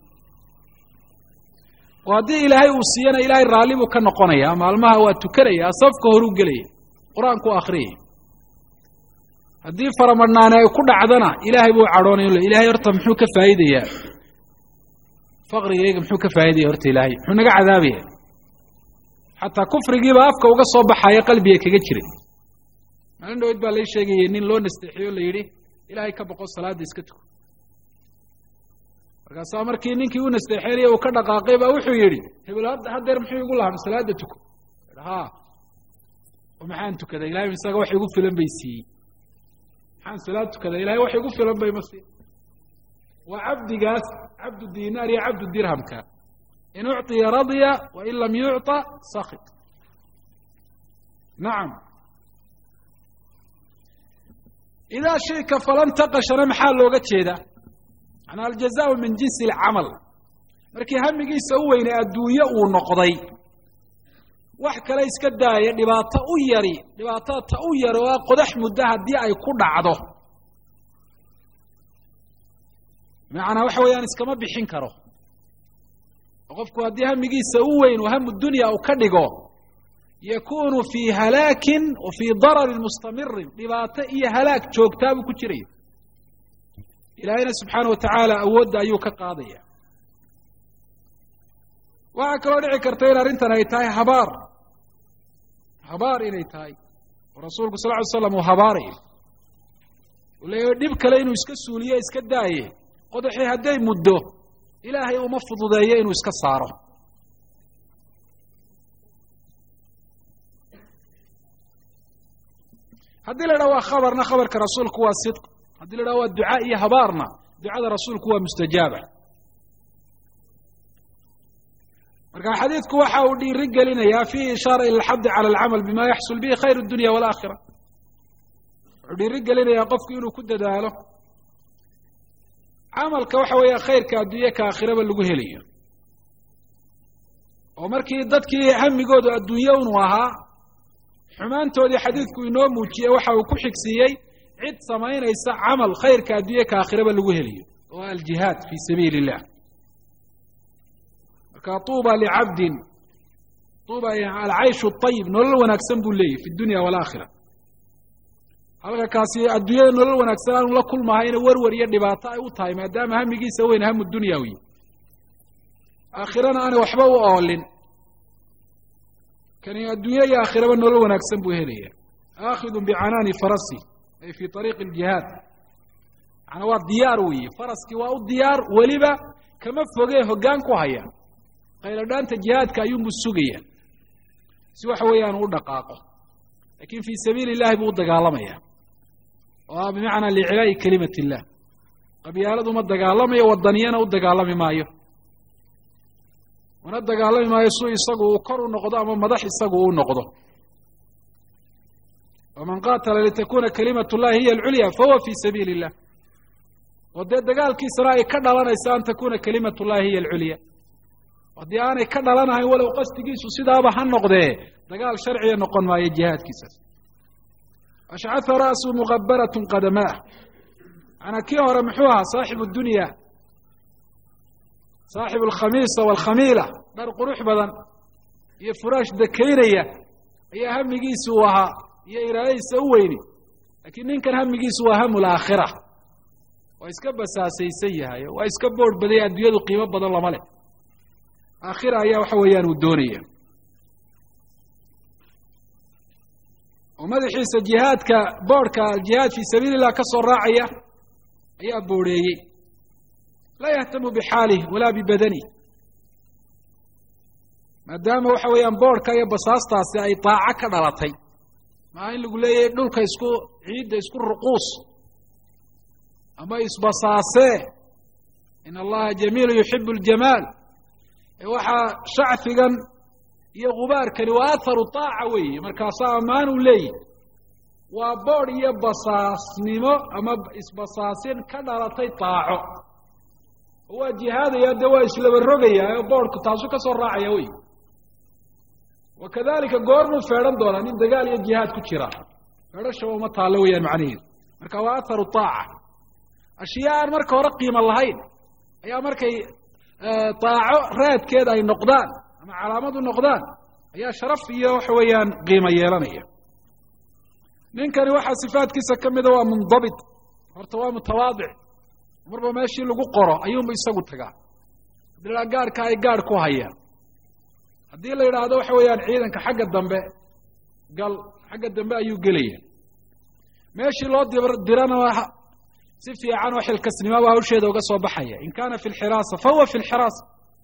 وهذه إلهي وصينا إلهي رالي وكان قنيا مالمها وتكريا صفك هرو قلي قرآن كو آخريه هذه فرمنا يكون عدنا إلهي بو عروني إلهي يرتم محوك فايدة يا فقري يجي محوك فايدة يرت إلهي حنا عذابي حتى كفر يجيب أفك وقصوا بحياة قلبي كجتري ما عنده يتبع ليش يجي نين لون استحيو اللي يري إلهي كبقوا الصلاة ديسكتو markaas markii ninkii uu nasteexeeyay oo ka dhaqaaqay baa wuxuu yiri hebel hadda muxuu igu lahaa salaada tuko ha waxaan tukaday ilaahay isaga wax igu filan bay siiyay waxaan salaad tukaday ilaahay wax igu filan bay masi wa abdigaas abdu dinar ya abdu dirhamka in u'ti radiya wa in lam yu'ta sakhit na'am ida shayka falan taqashana maxaa looga jeedaa أنا الجزاء من جنس العمل مركي هم يجي سوينا الدنيا ونقضي وحكى ليس كداية لباطة أويري لباطة تأوير وقدح مدها دي أي كل عضو معنا وحوي يعني كما بيحنكره وقفكوا هدي هم يجي سوين وهم الدنيا أو كدقو يكون في هلاك وفي ضرر مستمر لباطة إيه هلاك شو كتاب كتير إلهنا سبحانه وتعالى أود أيوك قاضية وأكرر عكرتين أرنتنا يتاي هبار هبار إلي تاي ورسولك صلى الله عليه وسلم وهباري ولا يدبك لينو يسكسو ليه يسكدايه قدحي هدي مده إلهي ومفض دايين ويسكساره هدي لنا خبرنا خبر كرسولك هو الصدق هذه لو الدعاء يهبارنا دعاء رسولك هو مستجابة مركا حديثك هو حاول رجلنا يا فيه إشارة إلى الحد على العمل بما يحصل به خير الدنيا والآخرة ودي رجلنا يا قفك إنه كد داله عمل كوحويا خير كالدنيا كآخرة باللغهلية ومركي ضدك هم يقودوا الدنيا ونوها حمان تودي حديثك إنه موتي وحاول كحكسيي عد سماين يسع عمل خير كادية كآخرة بالوهلية والجهاد في سبيل الله كطوبى لعبد طوبى العيش الطيب نول ونكسن بولي في الدنيا والآخرة هذا كاسي الدنيا نول ونكسن ولا كل ما هين ورور يدي باطاء وطاي ما دام هم يجي سوين هم الدنيوي آخرنا أنا وحبه وأولين كان الدنيا يا آخرة نول ونكسن بوهلية آخذ بعنان فرسي أي في طريق الجهاد أنا واد ديار وي فرس كوا الديار ولبا كما فوقيه هجان كوهيا قيل دان تجهاد كيوم بالسوقية سوى حويان ودقاقه لكن في سبيل الله بود دقالميا وبمعنى لعلاء كلمة الله قبيالة ما دقالميا والدنيانا ودقالمي مايو وندقالمي ما يسوي يسقو وقروا نقضاء من مدح يسقو ونقضه ومن قاتل لتكون كلمة الله هي العليا فهو في سبيل الله ودي قال كسرائي كذا لنا إسان تكون كلمة الله هي العليا ودي أنا كذا لنا ولو قصد جيسو سيدا بحن نقضي قال شرعي نقن ما يجهاد كسر أشعث رأسه مغبرة قدماه أنا كيهر محوها صاحب الدنيا صاحب الخميصة والخميلة دار قروح بدن هي فراش دكيرية هي هم جيسوها يا إيراني سويني لكن إن كان هم يجيس وهم الآخرة ويسكب أساسي سيها ويسكبور بدي أدياد قيمة بدل الله ملك آخرة يا وحويان والدونية وماذا حيث الجهاد كبورك الجهاد في سبيل الله كسر راعية يا بوري لا يهتم بحاله ولا ببدنه ما دام وحويان بورك يا بساستا أي طاعة كدلتي ما إن لقول لي دول كيسكو عيد يسكو الرقوص أما يسبصاسه إن الله جميل يحب الجمال وحا شعثقا يا غبار كان وآثر الطاعة وي مركاسا مان ولي وبور يبصاص نمو أما إسبصاسين كدارتي طاعة هو جهاد يدوى إسلام الرقية بور كتاسو كسر راعي وي وكذلك قرن فعلا دولا نين دقال الجهاد كتيرا فرشوا ومطالويا معنيه مركا وآثر الطاعة ashyaa aan marka hore qiimo lahayn ayaa markay daaco raadkeeda ay noqdaan ama calaamad u noqdaan ayaa sharaf iyo waxa weeyaan qiimo yeelanaya. ninkani waxaa sifaadkiisa ka mida waa mundabit, horta waa mutawaadic, marba meeshii lagu qoro ayuunba isagu tagaa. haddii la gaarhka ay gaarh ku hayaan, haddii la yidhaahdo waxa weeyaan ciidanka xagga dambe gal, xagga dambe ayuu gelaya. meeshii loo dirana si fiican oo xilkasnimaba hawsheeda uga soo baxaya. in kaana fi lxiraasa fahuwa fi lxiraasa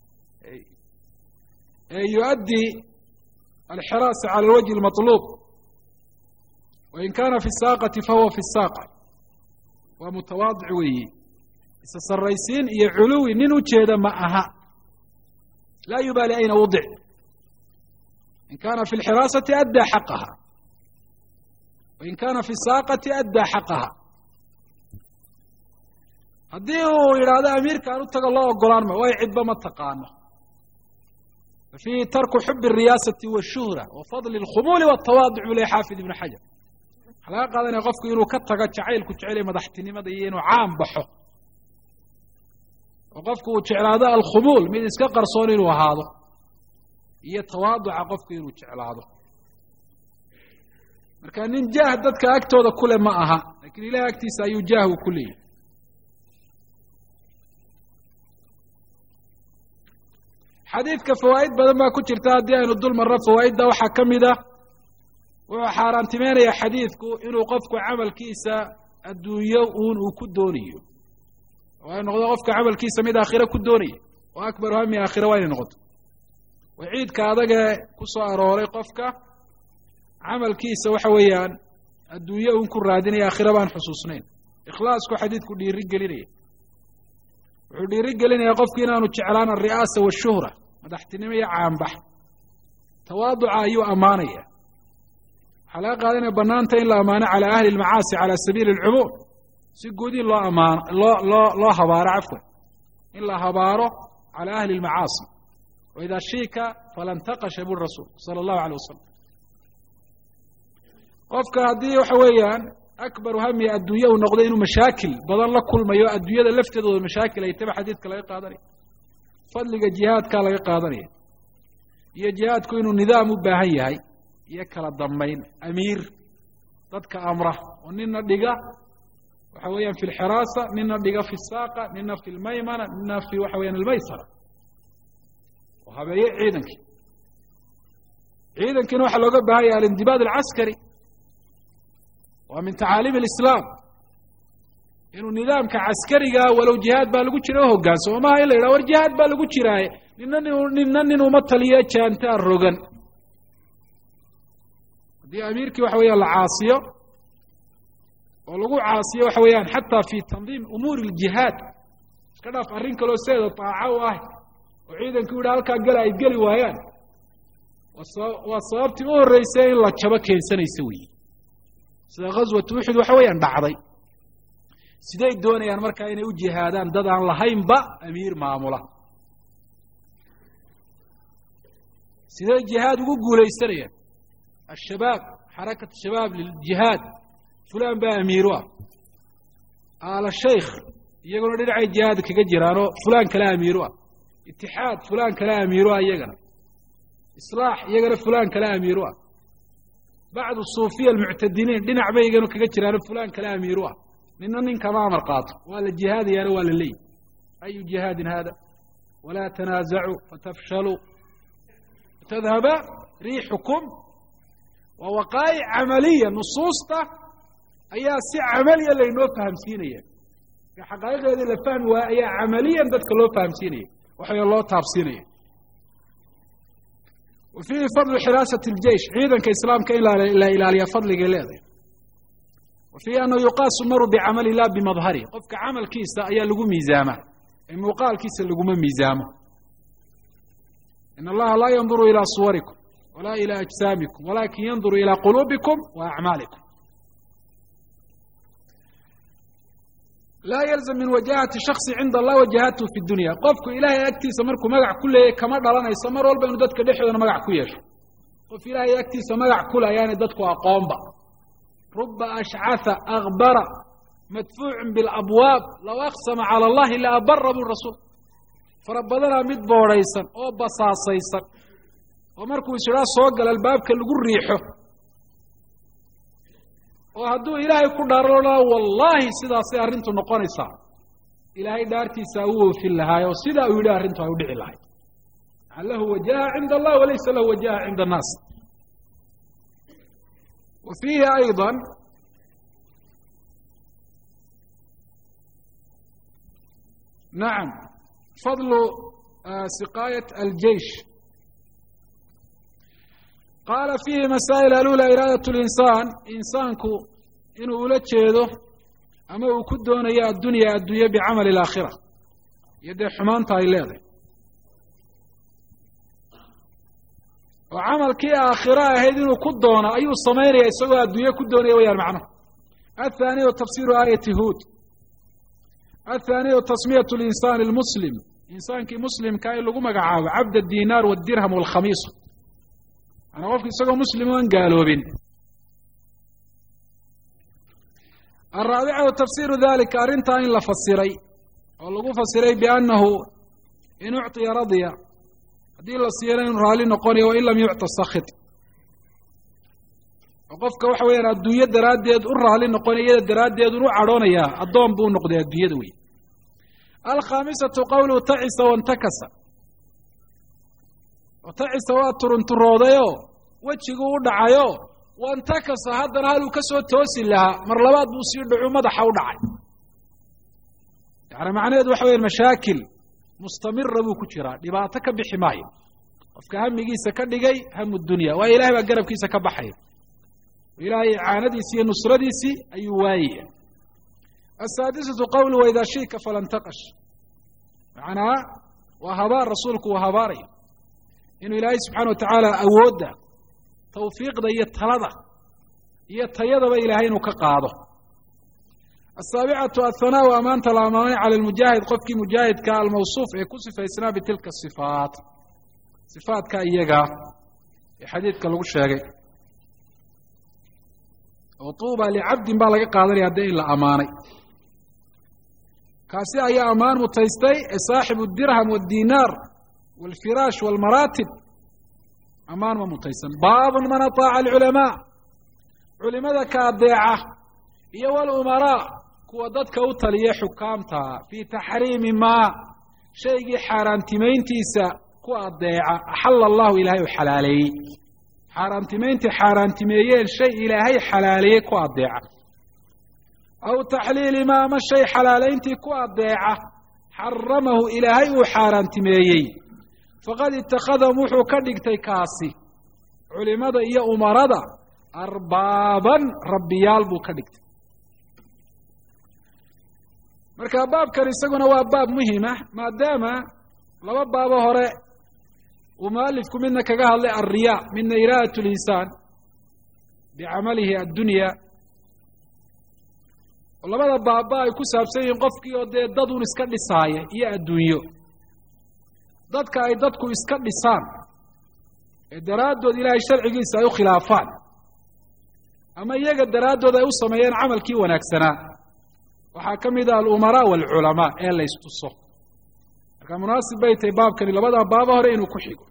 yuؤaddi alxiraasa cala alwajhi اlmaطluub, wain kaana fi saaqati fahuwa fi saaqa. waa mutawaadic weeyi, isa saraysiin iyo culuwi nin ujeeda ma aha. laa yubaali ayna wadic. in kaana fi lxiraasati addaa xaqaha, wain kaana fi saaqati addaa xaqaha. haddii uu yidhaahdo amiirkaan u tago loo ogolaan ma way cidba ma taqaano. fafiihi tarku xubi الriyaasati wالshuhra wafadli اlkhumuuli wالtawaadic bule xaafid ibn xajar. waxaa laga qaadanaya qofku inuu ka tago jacaylku jecelay madaxtinimada iyo inuu caam baxo, oo qofku uu jeclaado alkhumuul, mid iska qarsoon inuu ahaado, iyo tawaaduca qofku inuu jeclaado. marka nin jaah dadka agtooda kule ma aha, lakin ilahay agtiisa ayuu jaahgu ku leeyahy. xadiidka fawaa'id badan baa ku jirta. haddii aynu dul marno fawaa'idda waxaa ka mid ah, wuxuu xaaraantimeynaya xadiidku inuu qofku camalkiisa adduunyo uun uu ku doonayo, oo ay noqdo qofka camalkiisa mid aakhiro ku doonaya, oo akbaru hami aakhira waa inay noqoto. waciidka adagee ku soo arooray qofka camalkiisa waxa weeyaan adduunyo uun ku raadinaya, aakhira baan xusuusnayn. ikhlaasku xadiidku dhiiri gelinaya, wuxuu dhiiri gelinaya qofku inaanu jeclaan alri'aasa waashuhra, madaxtinimo iyo caanbax. tawaaduca ayuu ammaanaya. waxaa laga qaadanaya banaanta in la ammaano cala ahli lmacaasi cala sabiili alcumuum, si guud in loo amaano loo loo loo habaaro cafwan in la habaaro cala ahli lmacaasi. waidaa shiika falantaqasha buri rasuul sala allahu alay wasalam. qofka haddii waxa weeyaan akbaru hami adduunya uu noqdo inuu mashaakil badan la kulmayo, adduunyada lafteedooda mashaakil ay taba xadiidka laga qaadanaya. fadliga jihaadkaa laga qaadanaya, iyo jihaadku inuu nidaam u baahan yahay iyo kala dambayn. amiir dadka amra oo nina dhiga waxa weeyaan fi lxiraasa, nina dhiga fi saaqa, nina fi lmaymana, nina fi waxa weyaan almaysara, oo habeeye ciidankii. ciidankiina waxaa looga baahan yahay alindibaad alcaskari. waa min tacaaliim alislaam inuu nidaamka caskariga walow jihaad baa lagu jira o hoggaansamo. maaha in la yidhaha war jihaad baa lagu jiraaye nina nina nin uma taliyo jaantaa rogan. haddii amiirkii waxa weeyaan la caasiyo oo lagu caasiyo waxa weeyaan xataa fi tandiim umuuri aljihaad, iska dhaaf arrin kaloo seeda taaco u ah, oo ciidankii u yidhaha halkaa gala ay geli waayaan, waa sababtii u horreysay in la jabo keensanaysa weyi. sida ghaswatu uxud waxa weeyaan dhacday. siday doonayaan markaa inay u jihaadaan dad aan lahaynba amiir maamula? siday jihaad ugu guulaysanayaan? ashabaab, xarakat shabaab liljihaad, fulaan baa amiiru ah. aala shaykh iyaguna dhinacay jihaad kaga jiraanoo fulaan kale amiiru ah. itixaad, fulaan kale amiiru ah iyagana. islaax, iyagana fulaan kale amiiru ah. bacdu suufiya almuctadiniin dhinac bay iyagana kaga jiraano fulaan kale amiiru ah. nina nin kama amar qaato, waa la jihaadayaana waa la leeyi. ayu jihaadin hada? walaa tanaazacuu fatafshaluu tadhaba riixukum. waa waqaa'ic camaliya, nusuusta ayaa si camaliya laynoo fahamsiinaya. xaqaa'iqeedii la fahmi waaya ayaa camaliyan dadka loo fahamsiinaya, waxaa loo taabsiinaya. wa fiihi fadlu xiraasati اljeish, ciidanka islaamka in la ilaaliya fadligay leedahay. wa fiihi annahu yuqaasu maru bicamali la bimadhari, qofka camalkiisa ayaa lagu miisaama, ee muuqaalkiisa laguma miisaamo. in allaha laa yanduru ilaa suwarikum walaa ilaa ajsaamikum walakin yanduru ilaa quluubikum wa acmaalikum. laa yalzam min wajahati shaksi cinda allah wajahatuhu fi dunya. qofku ilaahay agtiisa markuu magac ku leeyahy kama dhalanayso mar walba inuu dadka dhexdoodana magac ku yeesho. qof ilaahay agtiisa magac kule ayaanay dadku aqoonba. ruba ashcatha akbara مدفوع بالأبواب لو أقسم على الله لأبر بالرسول فربنا مد بوريسا أو بصاصيسا ومركو يسرا سوق الباب كالقر ريحه وهدو إلهي كل دار الله والله سيدا سيارنتو نقونيسا إلهي دارتي ساوه في الله وسيدا ويدارنتو يودع الله له وجاه عند الله وليس له وجاه عند الناس. وفيه أيضا نعم فضل سقاية الجيش. قال فيه مسائل الأولى إرادة الإنسان إنسانك إنه ولتشيده أما وكدون يا الدنيا الدنيا بعمل الآخرة يدي حمان تايلاده وعمل كي آخرة هيدين وكدون أي الصمير يسوى الدنيا كدون ويا المعنى. الثاني تفسير آية هود. الثاني تسمية الإنسان المسلم إنسان كي مسلم كاي لقوم قعاب عبد الدينار والدرهم والخميس أنا وفق سوى مسلمون قالوا بين. الرابعة تفسير ذلك أرنتا إن لفسري واللقو فسري بأنه إن أعطي رضي هذه السيرين رالي نقولي وإن لم يعطى السخط وقفك وحوير الدنيا دراديد رالي نقولي يد دراديد وعرون يا الضوم بو نقضي الديدوي. الخامسة قوله تعس وانتكس وتعس واتر تروديو وجهه ودعيو وانتكس هذا هالو كسو توسي لها مرلبات بوسير دعو مدح ودعي يعني معناه وحوير مشاكل مستمر بو كجرا دباتك بحمايه qofka hamigiisa ka dhigay hamu dunya waa ilaahay baa garabkiisa ka baxay ilaahay caanadiisa iyo nusradiisa ayuu waayay. السادسة قوله وإذا شيك فلن تقش معناها وهبار رسولك وهباري إنه إلهي سبحانه وتعالى أوده توفيق ده يتهلده يتهيده بإلهين وكقاده. السابعة الثناء وأمانة الأمانة على المجاهد قفك مجاهد كالموصوف يكسف إسناء بتلك الصفات صفات كأيجا حديث كالوشاقي وطوبى لعبد بالغ قادر يدين إلا أماني كاسي أي أمان متيستي صاحب الدرهم والدينار والفراش والمراتب أمان ومتيسن. باب من أطاع العلماء علماء كالضيعة هي والأمراء كودتك وطلية حكامتها في تحريم ما شيء حارانتمين تيسا كوديعة أحل الله إلهي حلالي حارانتمين تحارانتميين شيء إلهي حلالي كوديعة أو تحليل ما ما الشيء حلالين كوديعة حرمه إلهي وحارانتميين فقد اتخذ محو كدك تيكاسي علماء إيا أمراء أربابا ربيال بو كدك. marka baabkan isaguna waa baab muhiim ah maadaama laba baabo hore uu muallifku midna kaga hadlay ar-riya midna iraadatu al-insaan bi'amalihi ad-dunya labada baaba ay ku saabsan yihiin qofkii oo dee dad uu iska dhisaaya iyo adduunyo dadka ay dadku iska dhisaan ee daraadood ilaahay sharcigiisa ay u khilaafaan ama iyaga daraadood ay u sameeyeen amalkii wanaagsanaa waxaa ka mid ah al-umaraa wal-culamaa ee la istuso marka munaasib bay tahay baabkani labada baaba hore inuu ku xigo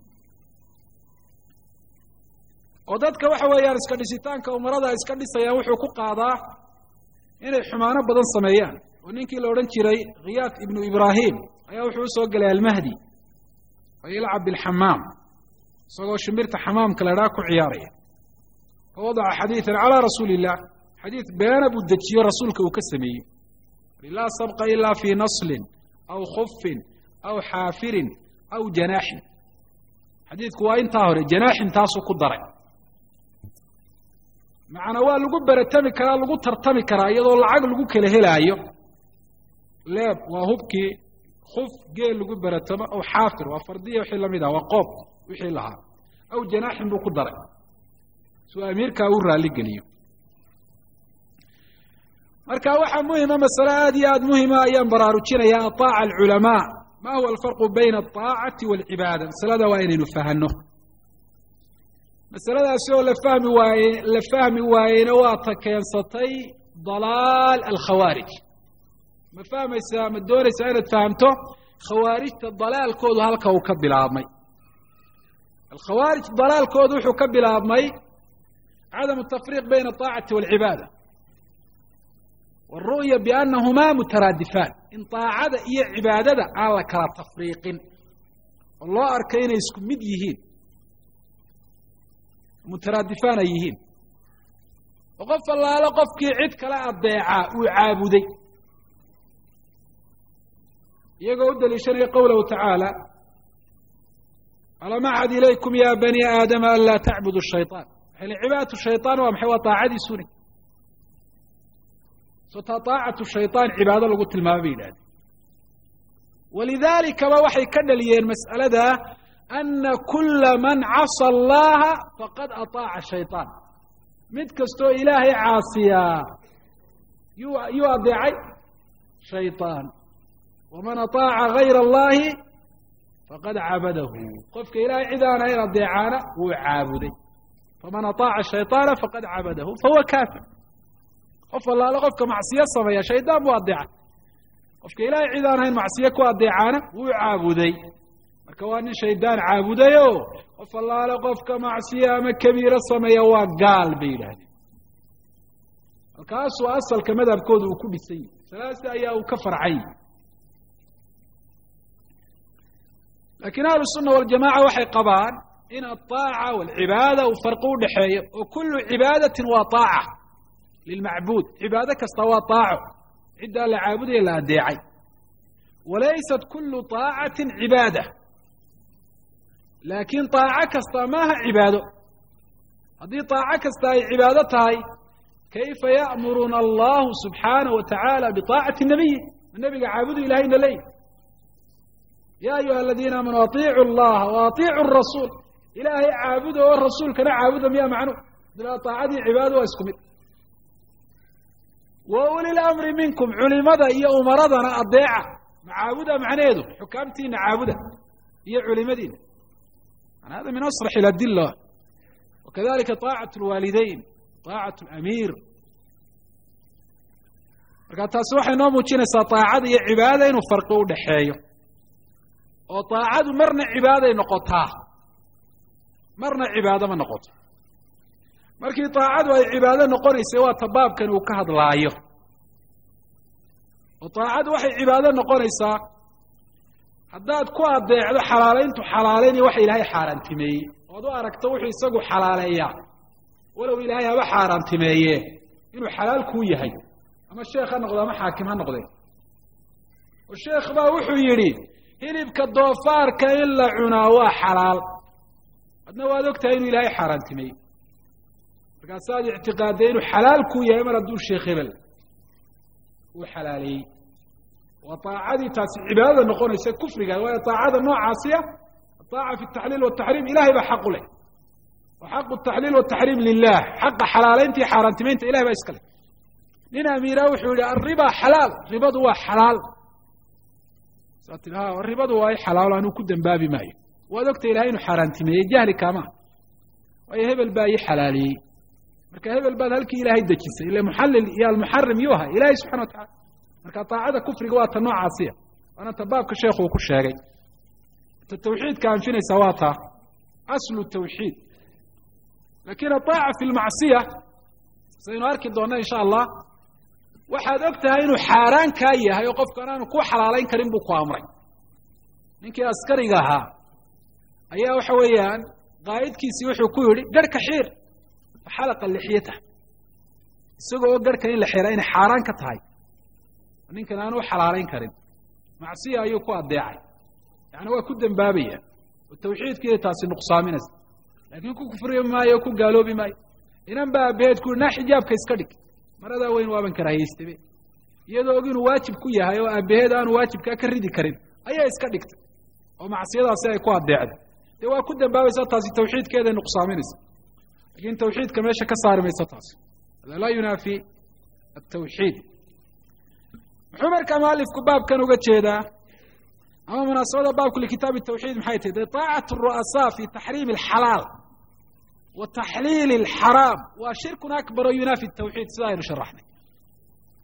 oo dadka waxa weeyaan iska dhisitaanka umarada iska dhisayaan wuxuu ku qaadaa inay xumaano badan sameeyaan oo ninkii la oran jiray Ghiyath ibn Ibrahim ayaa wuxuu soo galay al-Mahdi oo yilcab bil hammam isagoo shimbirta xamaamka la ku ciyaaraya wada xadiithan ala rasuulillah xadiith bayana buu dajiyo rasuulka uu ka sameeyay لا سبق إلا في نصل أو خف أو حافر أو جناح حديث كواين طاهر جناح تاسو قدره معنا واللغو برتمي كرا لغو ترتمي كرا يدو العقل لغو كلهلايو لاب وهبكي خف جيل لغو برتمي أو حافر وفردية وحي لميدا وقوب وحي لها أو جناح بو قدره سو أميركا ورا لقليو marka waxa muhiim ah mas'ala aad iyo aad muhiim ah ayaan baraarujinaya ataaca al-ulama ma huwa al-farq bayna at-taa'ati wal-ibada masalada waa inaynu fahanno masaladaas oo la fahmi waaye la fahmi waayena waa ta keensatay ضلال الخوارج ما فهميسا ما دوريسا inaad fahamto khawaarijta dalaalkoodu halka uu ka bilaabmay الخوارج dalaalkoodu wuxuu ka bilaabmay عدم التفريق بين الطاعة والعبادة والرؤية بأنهما مترادفان إن طاعة إيا عبادة على كلا تفريق والله أركين يسكن مد يهين مترادفان يهين وقف الله لقف كي عد كلا الضيعاء وعابدي يقول لشرع قوله تعالى ألم أعهد إليكم يا بني آدم ألا تعبدوا الشيطان حين عبادة الشيطان ومحوى طاعة سوري ستطاعة الشيطان عبادة لو قلت المابين ولذلك ما وحي كان لي المسألة ده أن كل من عصى الله فقد أطاع الشيطان متكستو إلهي عاصيا يوضعي شيطان ومن أطاع غير الله فقد عبده قفك إلهي عدانا إلى الضيعانة وعابدي فمن أطاع الشيطان فقد عبده فهو كافر قف الله لقفك معصية صفية شيطان مواضعة قفك إلهي عدانا معصية كواضعانة وعابدي مكواني شيطان عابديو قف الله لقفك معصية كبيرة صمية وقال بيلهدي الكاس وأصل كمذهب كود وكل السيد ثلاثة أيام وكفر عين لكن أهل السنة والجماعة وحي قبان إن الطاعة والعبادة وفرقوا دحية وكل عبادة وطاعة للمعبود عبادة كستوى طاعة عدة لعابد إلا داعي وليست كل طاعة عبادة لكن طاعة كستماها عبادة هذه طاعة كستاهي عبادتها كيف يأمرنا الله سبحانه وتعالى بطاعة النبي النبي عابد إلهي إليه يا أيها الذين آمنوا أطيعوا الله وأطيعوا الرسول إلهي عابده والرسول كان عابده مياه معنو بلا طاعة عباده واسكمت وأولي الأمر منكم علماء إيا أمرضنا الضيعة معابده معنيده حكامتين عابده إيا علماء هذا من أصرح إلى الدلة وكذلك طاعة الوالدين طاعة الأمير فقالت أصبح نوم وشينسا طاعة إيا عباده وفرقوا دحايا وطاعة مرنا عبادة نقطها مرنا عبادة ما نقط مركي طاعة وعبادة نقري سوى طباب كانوا كهد لايه وطاعة وحي عبادة نقري سا حداد كوا ضيع حلالين تو حلالين وحي إلهي حاران تمي وضو أركتو وحي يسقو حلاليا ولو إلهي هذا حاران تمي إنه حلال كوي هي أما الشيخ نقضى ما حاكم هنقضي والشيخ با وحو يريد hilibka doofaarka in la cunaa waa xalaal adna waad ogtahay inuu ilaahay xaaraantimay markaasaad ictiqaaday inuu xalaal ku yahay mar hadduu sheekh hebel uu xalaaliyey waa taacadii taasi cibaadada noqonaysa kufriga waayo taacada noocaasiya ataaca fi altaxliil waltaxriim ilaahay baa xaqu leh wa xaqu altaxliil waltaxriim lilah xaqa xalaalaynta iyo xaaraantimaynta ilahay baa iska leh nin amiira wuxuu yihi arriba xalaal ribadu waa xalaal ها الربا واي حلال أنو كدن بابي ماي وذكت إلهي إنه حرانتمي جهل كمان وهي هبل باي حلالي مركا هبل بال هلك إلهي دكيس إلا محلل يا المحرم يوها إلهي سبحانه وتعالى مركا طاعة كفر قوات النوع عاصية أنا تبابك الشيخ وكل شيء التوحيد كان فيني سواتها أصل التوحيد لكن الطاعة في المعصية سينوارك الدونا إن شاء الله waxaad ogtahay inuu xaaraan ka yahay oo qofkan aanu ku xalaaleyn karin buu ku amray ninkii askariga ahaa ayaa waxa weeyaan qaa'idkiisii wuxuu ku yidhi garhka xiir xalaqa lixyata isagoo garhka in la xira inay xaaraan ka tahay ninkan aanu u xalaaleyn karin macsiya ayuu ku adeecay yani waa ku dambaabaya oo tawxiidkii taasi nuqsaaminaysa laakiin ku kufriyo maayo ku gaaloobi maayo inan baa beed ku na xijaabka iska dhig marada weyn waaban karaahaystabe iyadoo og inuu waajib ku yahay oo aabaheed aanu waajibkaa ka ridi karin ayaa iska dhigtay oo macsiyadaasi ay ku adeecday dee waa ku dambaabaysa taasi tawxiidkeeday nuqsaaminaysa laakiin tawxiidka meesha ka saari maysa taasi hada laa yunaafi atawxiid muxuu markaa mualifku baabkan uga jeedaa ama munaasabada baabku likitaabi tawxiid maxay tahay dee taacatu ru'asaa fi taxriimi alxalaal وتحليل الحرام وشرك أكبر ينافي التوحيد سائر شرحنا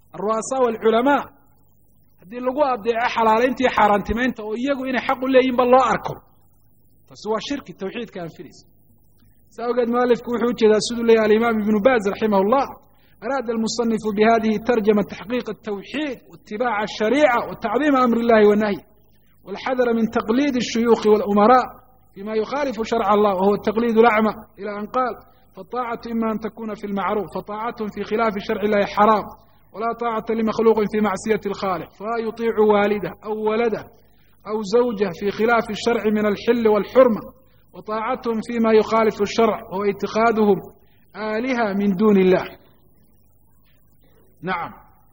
الرؤساء والعلماء هذه اللقوة أضيع حلالينتي حارنتمينتا وإياقوا إني حقوا لي ينبال الله أركم فسوى شرك التوحيد كان فليس سأوجد مؤلف كوحوتي ذا سدو لي الإمام ابن باز رحمه الله أراد المصنف بهذه الترجمة تحقيق التوحيد واتباع الشريعة وتعظيم أمر الله والنهي والحذر من تقليد الشيوخ والأمراء فيما يخالف شرع الله وهو التقليد الأعمى إلى أن قال فالطاعة إما أن تكون في المعروف فطاعة في خلاف شرع الله حرام ولا طاعة لمخلوق في معصية الخالق فلا يطيع والده أو ولده أو زوجه في خلاف الشرع من الحل والحرمة وطاعتهم فيما يخالف الشرع وهو اتخاذهم آلهة من دون الله. نعم.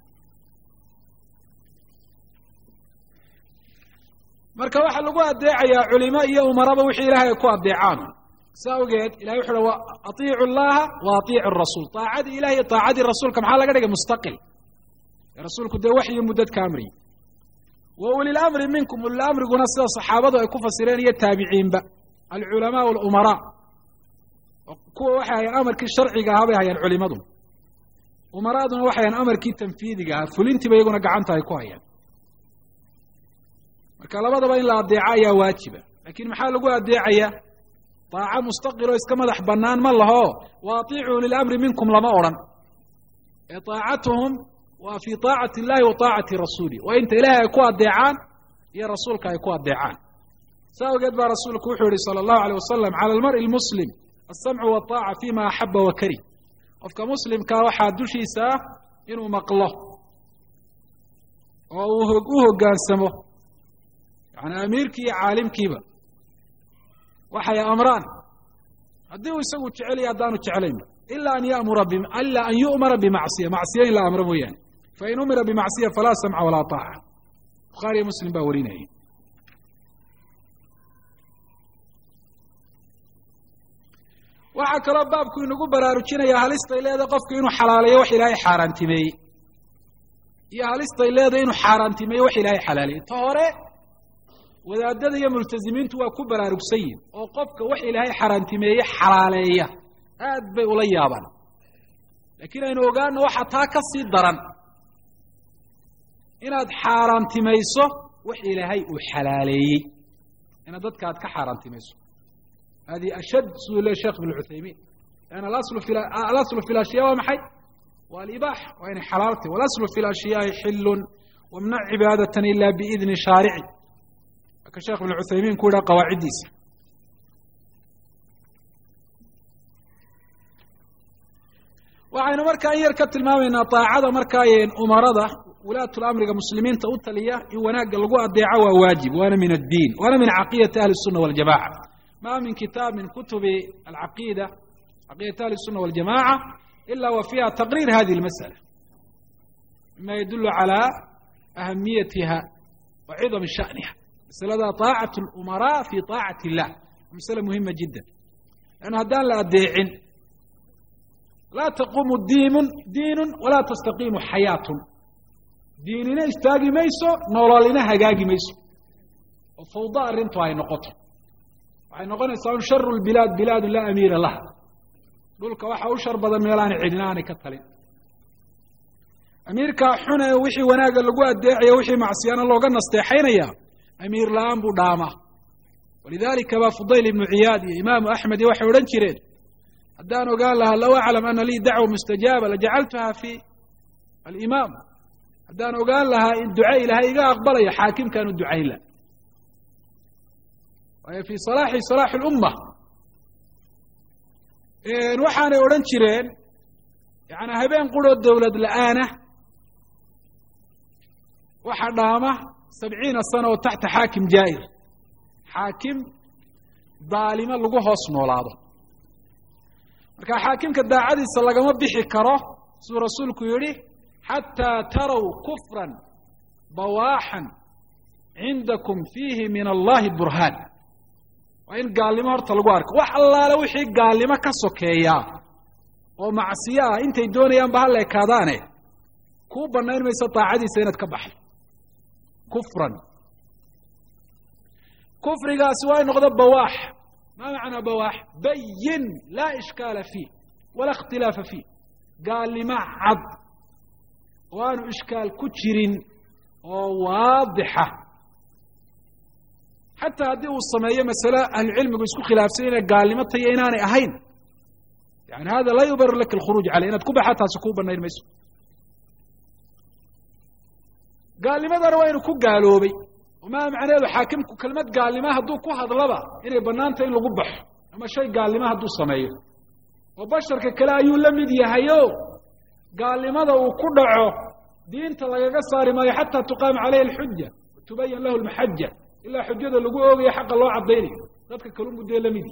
marka waxa lagu adeecayaa culimo iyo umaraba wixii Ilaahay ku adeecaan saawgeed Ilaahay wuxuu waa atiicu Allah wa atiicu ar-rasuul taacadi Ilaahay taacadi rasuulka maxaa laga dhigay mustaqil rasuulku de waxyi mudad kaamri wa ulil amri minkum ulil amri guna sida saxaabadu ay ku fasireen iyo taabiciinba al ulama wal umara kuwa waxay amarkii sharciga ah bay hayaan culimadu umaraduna waxay amarkii tanfiidiga ah fulintii bay iyaguna gacanta ay ku hayaan marka labadaba in la adeeco ayaa waajiba laakiin maxaa lagu adeecaya taaca mustaqil oo iska madax banaan ma laho waatiicu lil amri minkum lama oran ee taacatuhum wa fi taacati illahi wa taacati rasuuli wa inta ilaahay ku adeecaan iyo rasuulka ay ku adeecaan saawgeed baa rasuulku wuxuu yiri sallallahu alayhi wasallam ala al-mar'i al-muslim as-sam'u wa taa'a fima ahabba wa kari qofka muslimka waxa dushiisa inuu maqlo oo uu hoggaansamo يعني أميرك يا عالمك با وحي أمران هديه يسوي تعلي أدانو تعليم إلا أن يأمر بم إلا أن يؤمر بمعصية معصية إلا أمره يعني فإن أمر بمعصية فلا سمع ولا طاعة بخاري مسلم باورينه وحكى ربابك إنه قبر أرجينا يا هلست إلى هذا قفك إنه حلالي وحي لا حارنتمي يا هلست إلى هذا إنه حارنتمي وحي لا حلالي طهره wadaadada iyo multazimiintu waa ku baraarugsayin oo qofka wax Ilaahay xaraantimeeyay xalaaleeya aad bay ula yaabaan laakiin aynu ogaano waxa taa ka sii daran inaad xaraantimayso wax Ilaahay uu xalaaleeyay ina dadka aad ka xaraantimayso hadi ashad suula Sheikh Ibn Uthaymeen ana al-aslu fi al-aslu fi al-ashyaa wa maxay wal-ibah wa in halalti wal-aslu fi al-ashyaa hillun wa man ibadatan illa bi idni shari'i كشيخ ابن عثيمين كودا قواعديس وعين مركا يركب الماوين طاعة مركا أمراضة ولاة الأمر المسلمين تؤتلية وناق لقوا الدعوة واجب وأنا من الدين وأنا من عقيدة أهل السنة والجماعة ما من كتاب من كتب العقيدة عقيدة أهل السنة والجماعة إلا وفيها تقرير هذه المسألة مما يدل على أهميتها وعظم شأنها مسألة طاعة الأمراء في طاعة الله مسألة مهمة جدا لأن هذا لا داعٍ لا تقوم الدين دين ولا تستقيم حياة ديننا استاقي ميسو نورالنا هقاقي ميسو وفوضاء الرنتو هاي نقطة هاي نقطة يساون شر البلاد بلاد لا أمير لها دولك واحا وشر بدل ميلان عدناني كالتالي أميركا حنا وحي وناقا لقوا الداعي وحي معصيانا لو قلنا استيحين اياه أمير لام بوداما ولذلك با فضيل بن عياد إمام أحمد وحي ورنشرين الدانو قال لها لو أعلم أن لي دعوة مستجابة لجعلتها في الإمام الدانو قال لها الدعاء لها إذا أقبل يا حاكم كانوا الدعاء له وهي في صلاح صلاح الأمة إن وحانا ورنشرين يعني هبين قولوا الدولة الآنة وحدامة سبعين سنة وتحت حاكم جائر حاكم ظالما لغو هوس نولاده marka xaakimka daacadiisa laga ma bixi karo suu rasuulku yiri hatta taraw kufran bawahan indakum fihi min Allah burhan wa in gaalimo horta lagu arko wax allaala wixii gaalimo ka sokeeya oo macsiya intay doonayaan ba hal kaadaane ku banayn maysa daacadiisa inaad ka baxdo كفرا كفر سواء نقض بواح ما معنى بواح بين لا إشكال فيه ولا اختلاف فيه قال لي ما عض وأن إشكال كتير واضحة حتى هذه الصمية مسألة العلم يسكو خلاف سنة قال لما تييناني أهين يعني هذا لا يبرر لك الخروج عليه إن تكون حتى سكوبا نير مسو قال لماذا روين كو قالوا بي وما معنى له حاكمكم كلمة قال لما هدو كو هذا لبا إني بنانتين لو قبح أما شيء قال لما هدو الصمية وبشر كلا يلمد يهيو قال لماذا وكدعه دين تلقى قصاري ما حتى تقام عليه الحجة وتبين له المحجة إلا حجة اللي قوة حق الله عضيني ذاتك كلهم بدي لمدي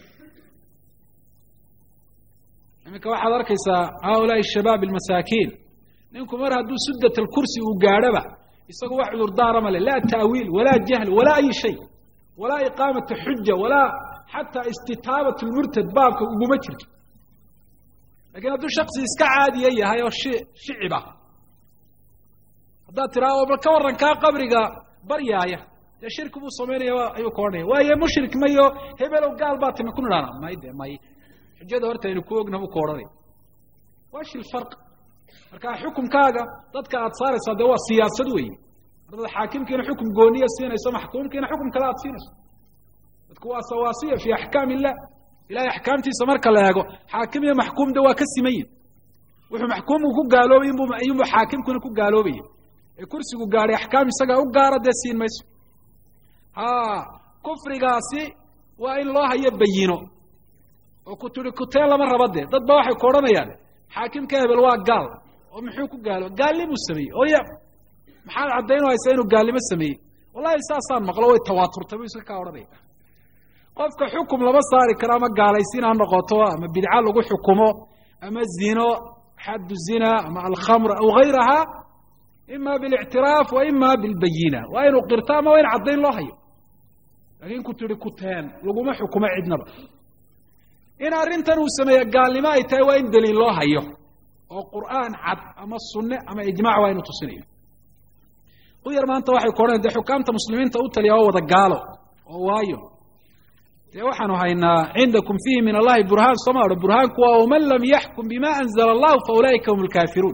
يعني كواحد أركيس هؤلاء الشباب المساكين ننكم مرة دو سدة الكرسي وقاربة يساقوا واحد دار مالي لا تأويل ولا جهل ولا أي شيء ولا إقامة حجة ولا حتى استتابة المرتد بابك وقمتك لكن هذا شخص يسكع عادي أيه هاي الشيء شعبة هذا ترى وبالكورن كا قبرك برياية يا شرك أبو صميني أيو كورني وهي مشرك مايو هبل وقال باتي ما كنا لنا ما يدري ما ي حجة دورت إنه كوج نبو كورني واش الفرق؟ مركا حكم كاجا ضدك أتصار صدوا سياسة دوي هذا حاكم كنا حكم قونية سينا يسمى حكم كنا حكم كلا سينا تكون سواسية في أحكام الله إلى أحكام تسمر كلا يجو حاكم يا محكوم دوا كسمين وح محكوم وكو قالوا يمو يمو حاكم كنا كو قالوا بيه الكرسي كو قال أحكام يسقى وقارة دسين مس ها كفر قاسي وإن الله يبينه وكنت كتير مرة بدي ضد واحد كورونا يعني حاكم كهب الواق قال ومحوكو قالوا قال لي مسمي ويا محل عدينه هيسينه قال لي مسمي والله إساسا مقلوه التواتر تبي يسكا ورضي قفك حكم لما صار كلام قال يسين عن نقطه أما بدعاء لقوا حكمه أما الزنا حد الزنا مع الخمر أو غيرها إما بالاعتراف وإما بالبينة وين قرتام وين عدين الله هي لكن كنت لكتان لقوا ما حكم عدنا بقى إن أرنتن وسمي قال لما يتاي وين دليل الله هي القرآن عد أما السنة أما إجماع وين تصنيه وير ما أنت واحد كورن ده حكامة مسلمين تقول لي هو ده قالوا وايو وحنو هينا عندكم فيه من الله برهان صمار برهان كوا ومن لم يحكم بما أنزل الله فأولئك هم الكافرون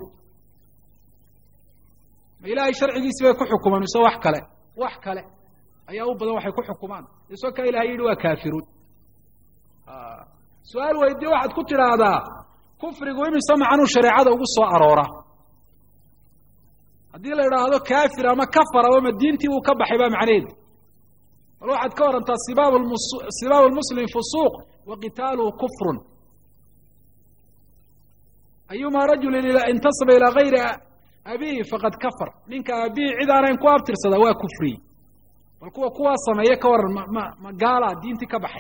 إلهي شرعي يسوي كحكمان يسوي وحكله وحكله أي أو بدو وحي كحكمان يسوي كإلهي يلوا كافرون آه. سؤال ويدي واحد كتير هذا كفر يقول يسمع عنه شريعة وقصة أرورة هذه اللي هذا كافر أما كفر وما دينتي وكبح يبقى معنين الواحد كور أنت سباب سباب المسلم في السوق وقتاله كفر أيما رجل إذا انتصب إلى غير أبيه فقد كفر منك أبيه إذا أنا إنكوا أبترسل هو كفري والكوا كوا صمية كور ما ما ما قال دينتي كبحي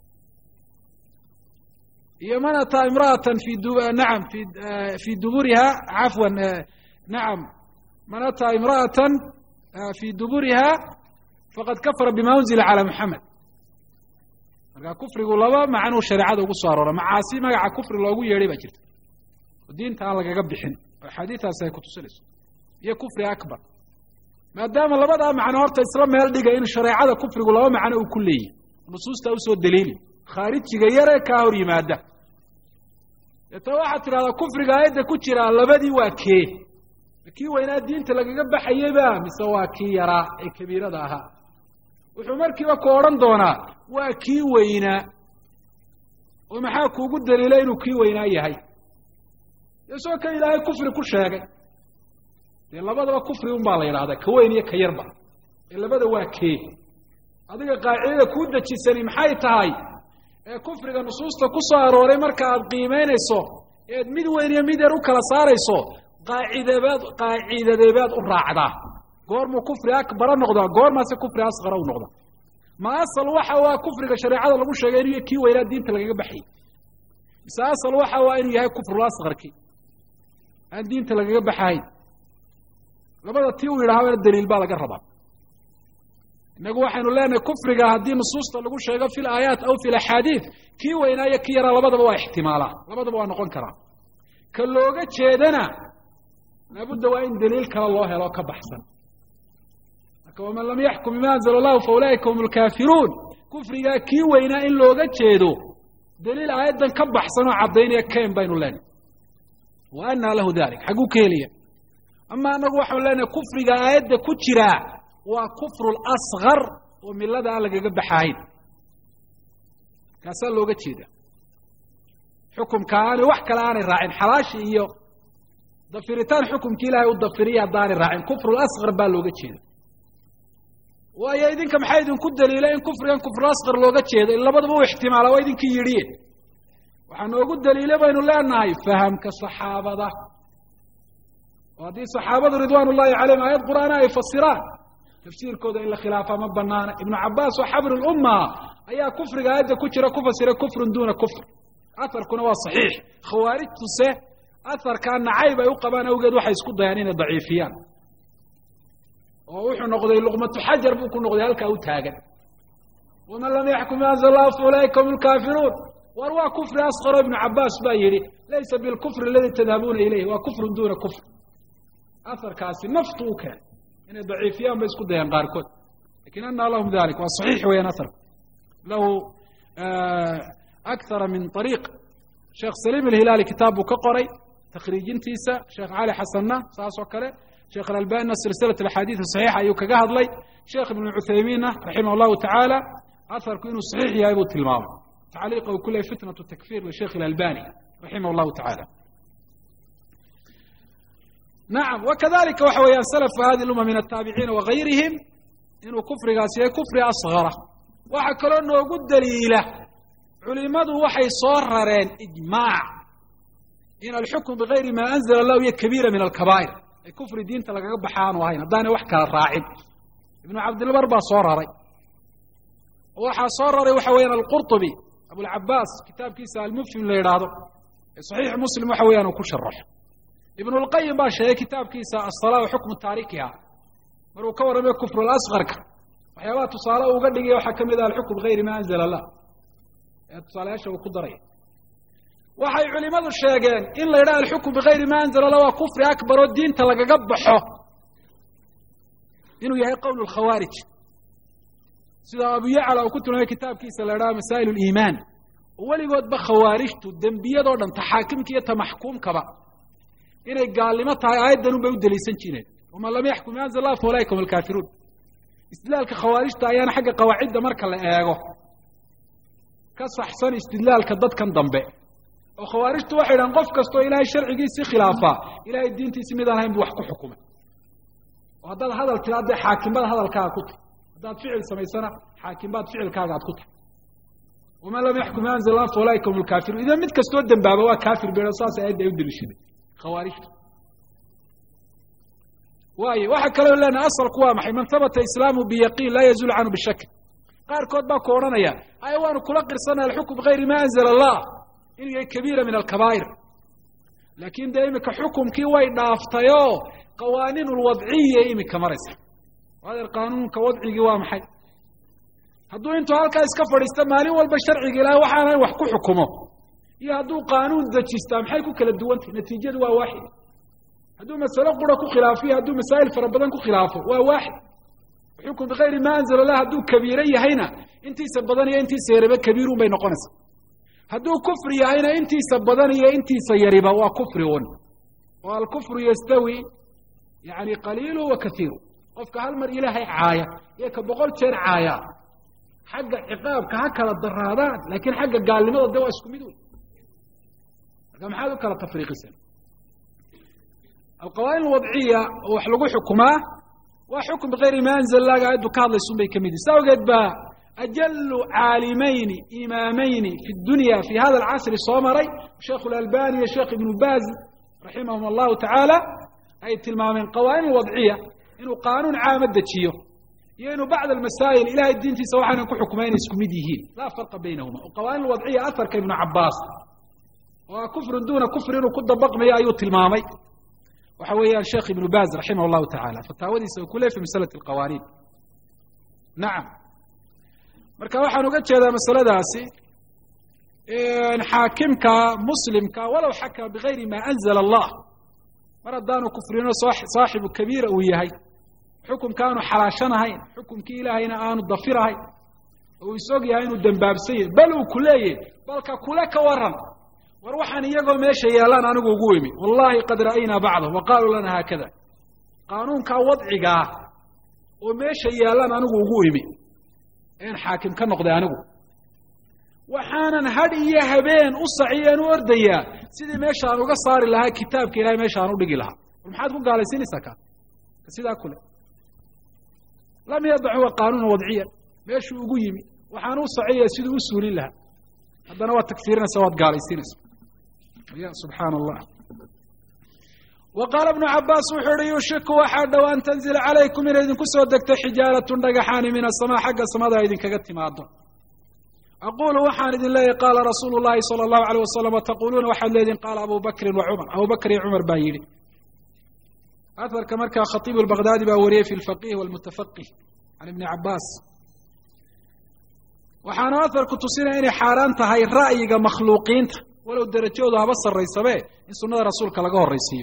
يمنت امرأة في دو... نعم في في دبرها عفوا نعم منت امرأة في دبرها فقد كفر بما أنزل على محمد كفر يقول الله مع أنه شريعة وقصارة مع عاصي مع كفر الله يقول يريبا جرت الدين تعالى قبحين حديثها سيكون تسلس هي كفر أكبر ما دام الله بدأ مع نهار الإسلام يلدق إن الشريعة كفر يقول الله مع أنه كله نصوص توسو الدليل خارج غيره كاوري ماده يتواحد على كفر قاعده كجرا لبدي واكي كي وينا دينته لغا بخايبا مسواكي يرا اي كبيرهداها wuxuu markiiba ku oran doonaa waa kii weyna oo maxaa kuugu daliilay inuu kii weyna yahay isoo ka ilaahay kufri ku sheegay ee labadaba kufri un baa la yiraahdaa ka weyn iyo ka yarba ee labada waa kee adiga qaacidada ku dajisani maxay tahay ee kufriga nusuusta ku soo arooray marka aad qiimeynayso ee mid weyn iyo mid yar u kala saarayso qaacidadeed qaacidadeed u raacdaa goorma kufri akbar noqdo goorma se kufri asghar u noqdo ma asal waxa waa kufriga shariicada lagu sheegay inuu kii weynaa diinta laga baxay isa asal waxa waa inuu yahay kufru asgharki aan diinta laga baxay labada tii uu yiraahdo daliil baa laga rabaa inagu waxaanu leenahay kufriga hadii nusuusta lagu sheego fil aayaat aw fil ahadith kii weynaa iyo kii yara labadaba waa ihtimaala labadaba waa noqon karaa ka looga jeedana labada waa in daliil kala loo helo ka baxsan ومن لم يحكم بما أنزل الله فأولئك هم الكافرون كفر كي وينا إن لوغا جيدو دليل آيادا كبح سنو عبدين يكين بين الله وأن له ذلك حقو كيليا أما أنه وحو لنا كفر آيات كترا وكفر الأصغر ومن لدى ألقى قب حاين كاسال لوغا جيدا حكم كان وحكى الآن الراعين حلاشي إيو ضفيرتان حكم كيلا والضفيرية دار الراعين كفر الأصغر بال لوغا جيدا وأي إذن كم حايدن كد دليلين كفر ين كفر الأصغر لوغا جيدا إلا بدبو احتمال وإذن كي يريه وحن وقود دليلين بين الله أنه فهم كالصحابة ده وهذه صحابة رضوان الله عليهم آيات قرآن يفسران تفسير كودا إلا خلافة مبنانا ابن عباس وحبر الأمة أي كفر قاعدة كتير كفر سير كفر دون كفر أثر كنا صحيح خوارج تسه أثر كان عيب يقبان أوجد واحد يسكت ضيانين ضعيفيان ووحنا نقضي لقمة حجر بكون نقضي هلك أو تاجر ومن لم يحكم أنزل الله فأولئك هم الكافرون وأرواح كفر أصغر ابن عباس بايري ليس بالكفر الذي تذهبون إليه وكفر دون كفر أثر كاسي نفطه كان إن ضعيفيان بيسكت ضيان قاركود لكن أن لهم ذلك والصحيح وين أثر له آه أكثر من طريق شيخ سليم الهلالي كتابه كقري تخريج تيسا شيخ علي حسنا ساس وكله شيخ الألباني سلسلة الحديث الصحيحة أيوك جهد لي شيخ ابن عثيمين رحمه الله تعالى أثر كأنه صحيح يا أبو التلمام تعليقه كله فتنة التكفير للشيخ الألباني رحمه الله تعالى نعم وكذلك وحويا سلف هذه الأمة من التابعين وغيرهم إنه كفر قاسية كفر أصغره وحكروا أنه قد دليله علماء وحي صررين إجماع إن الحكم بغير ما أنزل الله هي كبيرة من الكبائر الكفر دين تلقى بحان وهين داني وحكى الراعب ابن عبد البر با صرري وحا صرري وحوينا القرطبي أبو العباس كتاب كيسا المفهم اللي يرادو صحيح مسلم وحوينا وكل شرح ابن القيم باشا كتاب كيسا الصلاة وحكم تاريخها مرو كور من الكفر الأصغر وحيوات صلاة وقد لقي وحكم إذا الحكم بغير ما أنزل الله صلاة شو قدري وحي علماء الشيغان إلا يرى الحكم بغير ما أنزل الله وكفر أكبر والدين تلقى قبحه إنه يهي قول الخوارج سيدا أبو يعلى وكنت له كتاب كيسا لرى مسائل الإيمان ولي قد بخوارجته الدنبية دورا تحاكم كي يتمحكوم كبا إنه قال لما تهي آيات دنو بيود ليسان جينين وما لم يحكم أنزل الله فأولئك هم الكافرون استدلال كخوارجته أيانا حق قواعد مركا لأيغو كصحصان استدلال كدد كان ضمبه وخوارجته واحد أن قف كستو إلهي الشرع جيسي خلافة إلهي الدين تسميدان هين بوحكو حكومة وهذا هذا الكلام ده حاكم بعد هذا الكلام كتب هذا فعل سميسنا حاكم بعد فعل كلام كتب وما لم يحكم أنزل الله فأولئك هم الكافرون إذا مت كستو الدم بابا كافر برصاص أيده يبدل الشيء خوارجته واي واحد كلام لنا أصل قوامح من ثبت إسلامه بيقين لا يزول عنه بالشك قال كود با كورنيا ايوان كلا قرسنا الحكم بغير ما انزل الله إنه كبيرة من الكبائر لكن دائما كحكم كي واي دافتيو قوانين الوضعية إيمي كمرسة وهذا القانون كوضعي قوام حي هدو انتو هالكا اسكفر استمالي والبشرعي قلاه وحانا وحكو حكمه يا هدو قانون ذا جستام حيكو كلا دوانت نتيجة دوا واحد هدو مسألة قرأكو خلافية هدو مسائل فربضانكو خلافه واحد حكم بغير ما أنزل الله هدو كبيري هنا انتي سبضاني انتي سيربا كبيرون بين قنص هدو كفر هنا انتي سبضاني انتي سيربا وكفرون والكفر يستوي يعني قليل وكثير قفك هالمر إلهي عاية يك بقول شر عاية حق عقاب كهكذا الضرارات لكن حق قال لماذا الدواء اسكمدون كم حاله كلا تفريق السنة القوانين الوضعية وحلقوا حكمها وحكم بغير ما أنزل الله قاعد بكاظ لسنبي كميدي سوقت با أجل عالمين إمامين في الدنيا في هذا العصر الصومري الشيخ الألباني والشيخ ابن باز رحمهم الله تعالى أي تلمامين قوانين الوضعية إنه قانون عام الدتشيو يعني بعض المسائل إلى الدين في سواء أنكم حكمين اسكميديهين لا فرق بينهما القوانين الوضعية أثر كابن عباس وكفر دون كفر وكد بقم يا أيوة تلمامي وحويا الشيخ ابن باز رحمه الله تعالى فتاودي سوكله في مسألة القوانين نعم مركا waxaan uga jeedaa masaladaasi in xaakimka muslimka walaw xaka bigayri ma anzala Allah maradaanu kufrino saaxibu kabiira uu yahay xukum kaanu xalaashanahay xukumkii ilaahayna aanu dafirahay oo isoo yahay inuu dambaabsay bal uu kuleeyay balka kula ka waran war waxaan iyagoo meesha yeelan anigu ugu wimi wallahi qad raayna ba'd wa qalu lana hakada qaanuunka wadciga oo meesha yaalan anigu ugu imi een xaakim ka noqday anigu waxaanan had iyo habeen u saciyeen u ordayaa sidii meesha aan uga saari lahaa kitaabka ilaahay meesha aan u dhigi lahaa maxaad ku gaalaysiinaysaa ka sidaa kule lam yadcu qaanuun wadciya meeshu ugu yimi waxaan u saciyaa sidii u suulin lahaa haddana waa takfiirinaysa waad gaalaysiinaysa ya subxaan allah وقال ابن عباس وحر يوشك وحد وأن تنزل عليكم إن إذن كسو دكت حجارة دقحان من السماء حق السماء إذن كقت ماضر أقول وحان إذن الله قال رسول الله صلى الله عليه وسلم وتقولون وحد إذن قال أبو بكر وعمر أبو بكر وعمر بايلي أثر كمركا خطيب البغدادي باوريه في الفقيه والمتفقه عن ابن عباس وحان أثر كتسينا إني حارانتا هاي رأيك مخلوقين ولو درجوا ذا بس الرئيسة إن سنة رسولك لقوه الرئيسية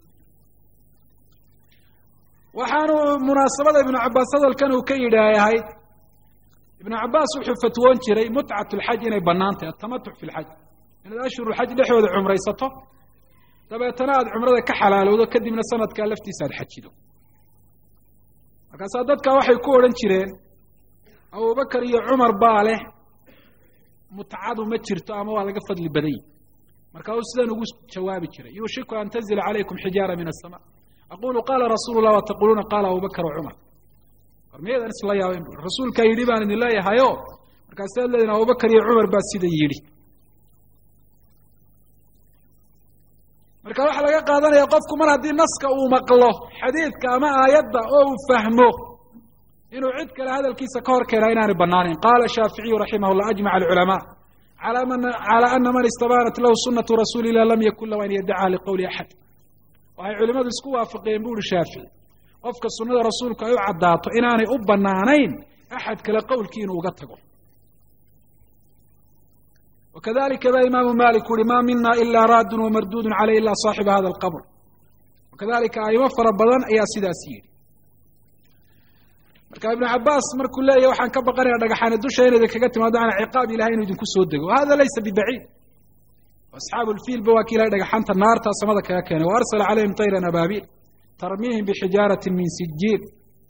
وحانو مناسبة ابن عباس هذا كانوا كيدا يا هاي ابن عباس وحو فتوان جري متعة الحج إني بنانته التمتع في الحج إن أشهر الحج لحوذ عمره يسطه تبا يتناد عمره كحلال وذا كدي من السنة كالفتي ساد حجده وكاسادتك وحي كورن جرين أبو بكر يا عمر باله متعاد ومتشرته أما ولا قفض لبدي مركاو سيدان وقوس جوابي جري يوشك أن تنزل عليكم حجارة من السماء أقول قال رسول الله وتقولون قال أبو بكر وعمر فرميذا نسل الله يا الرسول كيريبان إن الله يهيو مركز لنا أبو بكر يا عمر بس سيدا يري مركز واحد لقى قادنا يقفكم من هذه النسك أو مقله حديث كما آيات أو فهمه إنه عدك لهذا الكيس كور كيرينان بنانين قال الشافعي رحمه الله أجمع العلماء على من على أن من استبانت له سنة رسول الله لم يكن له أن يدعى لقول أحد وهي علماء اسكو وافقين بول الشافعي قفك السنة رسولك أيو عداته إناني أبنانين أحد كلا قول كينو وقتقه وكذلك ذا إمام مالك ما منا إلا راد ومردود عليه إلا صاحب هذا القبر وكذلك أي وفر بدن أي سيداسير مركا ابن عباس مركو الله يوحان كبقري دغحان دوشين إذا كقت ما دعنا عقاب إلهي إنه يدنكو سودق وهذا ليس ببعيد وأصحاب الفيل بواكيل هذا حنت النار تصمدك كان وأرسل عليهم طيرا أبابيل ترميهم بحجارة من سجيل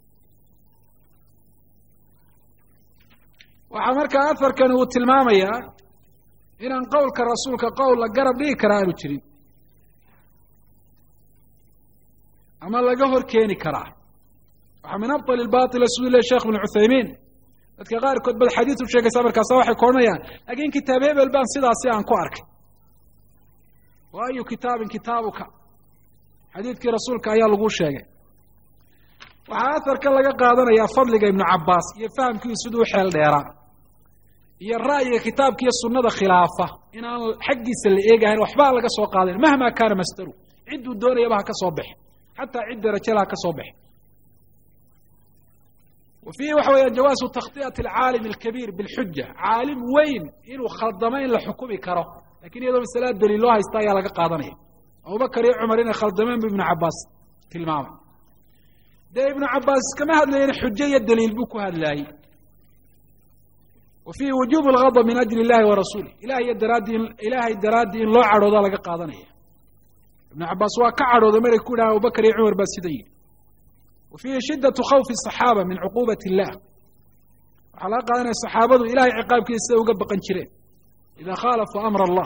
وعمرك أثر كانوا التلمامية إن أن قولك الرسول كقول لقرب لي كراه الجريم أما لقهر كيني كراه ومن أبطل الباطل سوء الله الشيخ بن عثيمين لذلك غير كتب الحديث وشيخ سابر كصواحي كورنيا أجين كتابي بالبان صدا سيان كوارك وأي كتاب كتابك حديث كي رسولك أيها لغوش شيء وعاثر كلا قادنا يا فضلك ابن عباس يفهم كي سدو حيل ديران يا الرأي كتاب كي السنة خلافة إن حقي سلي إيجا هن وحبال لك سو قادر مهما كان مسترو عدوا الدور يبها كصبح حتى عد رجلها كصبح وفيه وحويا جواز تخطئة العالم الكبير بالحجة عالم وين إنه خلضمين لحكومي كره لكن يدوم السلام دليل الله يستايا لك قادنه أبو بكر يا عمر إن خلضمين بابن عباس في الماما ده ابن عباس كما هذا لين حجية الدليل بوكو هذا لاي وفيه وجوب الغضب من أجل الله ورسوله إلهي الدرادي إلهي الدرادي الله عرض لك قادنه ابن عباس وكعر وضمير يكون أبو بكر يا عمر بس دين وفيه شدة خوف الصحابة من عقوبة الله وعلاقة أن الصحابة إلهي عقاب كيسا وقب قنشرين إذا خالفوا أمر الله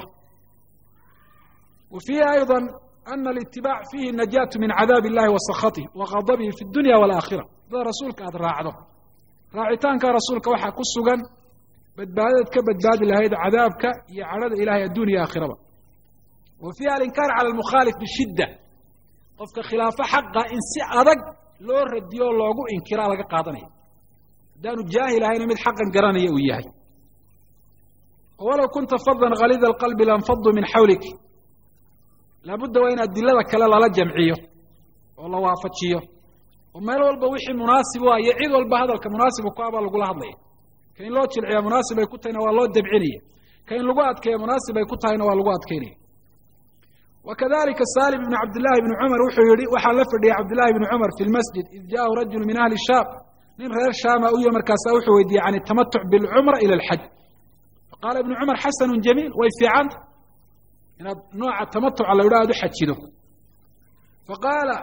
وفيه أيضا أن الاتباع فيه النجاة من عذاب الله وسخطه وغضبه في الدنيا والآخرة هذا رسولك هذا راعده راعتان كرسولك وحا كسوغا بدبادتك بدباد الله هذا عذابك يعرض إلهي الدنيا آخرة وفيها الإنكار على المخالف بشدة قفك خلافة حقا إنسي أدق لو رديو لوغو إنكرا لك قادني دانو جاهل هاي نمد حقا قراني وياهي ولو كنت فظا غليظ القلب لانفضوا من حولك لابد وين أدلة كلا لا جمعيه والله وافتشيه وما الوالبا وحي مناسب يعيد والبا هذا كمناسب وكابا لقول هذا كاين لو تشلعيا مناسب يكون تاينا والله دبعينيه كاين لغات كاين مناسب يكون تاينا واللغات كاينيه وكذلك سالم بن عبد الله بن عمر وحيري وحلف لي عبد الله بن عمر في المسجد إذ جاء رجل من أهل الشام من غير الشام أو مركز وحويدي عن التمتع بالعمر إلى الحج فقال ابن عمر حسن جميل ويفي عنه نوع التمتع على أولاد حجده فقال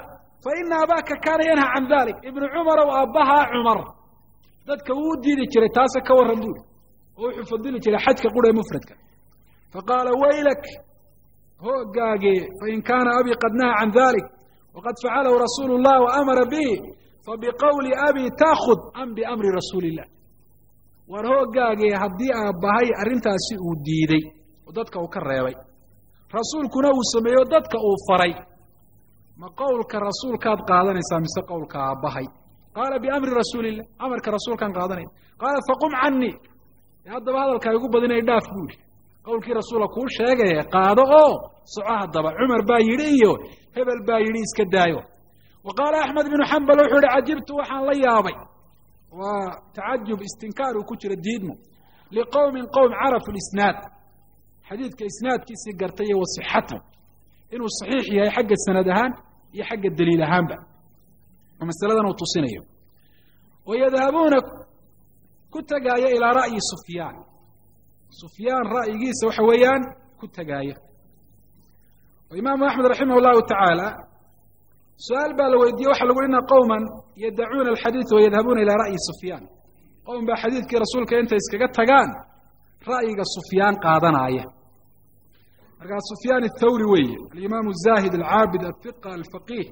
faina abaaka kaana yanha can dalik ibnu cumara wa aabbahaa cumar dadka wuu diidi jiray taase ka warran buuri oo wuxuu fadili jiray xajka qura ee mufradka faqaala waylak hoogaage fain kaana abi qad naha can dalik waqad facalahu rasuulu llah waamara bihi fabiqawli abi taakhud am biamri rasuuli illah war hoogaage haddii aabbahay arrintaasi uu diiday oo dadka uu ka reebay rasuulkuna uu sameeyo dadka uu faray ma qowlka rasuulkaad qaadanaysaa mise qowlka aabbahay qaala biamri rasuuli illah amarka rasuulkaan qaadanaya qaala faqum canii haddaba hadalkaa igu badinay dhaaf buuri qowlkii rasuula kuu sheegaya qaado oo soco haddaba cumar baa yidhi iyo hebel baa yidhi iska daayo wa qaala axmed binu xambal wuxuu yihi cajibtu waxaan la yaabay waa tacajub istinkaar uu ku jiro diidmo liqowmin qowm carafu lisnaad xadiidka isnaadkiisii gartay iyo wasixatahu inuu saxiix yahay xagga sanad ahaan iyo xagga daliil ahaanba oo masaladan uu tusinayo wayadhabuuna ku tagaaya ilaa ra'yi sufyaan sufyaan ra'yigiisa waxa weeyaan ku tagaaya oo imaamu axmed raximah llahu tacaala su-aal baa la weydiiyey waxa lagu ina qowman yadacuuna alxadiid wayadhabuuna ilaa ra'yi sufyaan qowm baa xadiidkii rasuulka intay iskaga tagaan ra'yiga sufyaan qaadanaaya markaa sufyaan athawri weeye alimaam الzahid alcaabid aلhiqa alfaqiih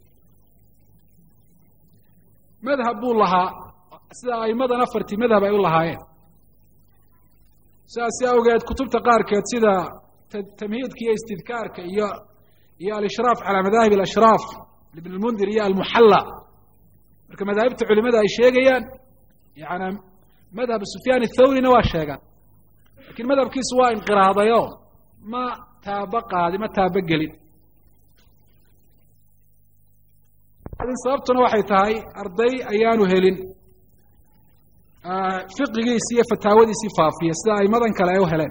madhab buu lahaa sida aimadan afartii madhab ay u lahaayeen sidaasi awgeed kutubta qaarkeed sida tamhiidka iyo istidkaarka iyo iyo alishraaf calaa madaahib alashraaf ibn lmundir iyo almuxalla marka madaahibta culimada ay sheegayaan yani madhab sufyaan athawrina waa sheegaan lakiin madhabkiisu waa inqiraadayo ma taaba qaadi ma taaba gelin sababtuna waxay tahay arday ayaanu helin fiqigiisi iyo fataawadiisii faafiya sida aimadan kale ay u heleen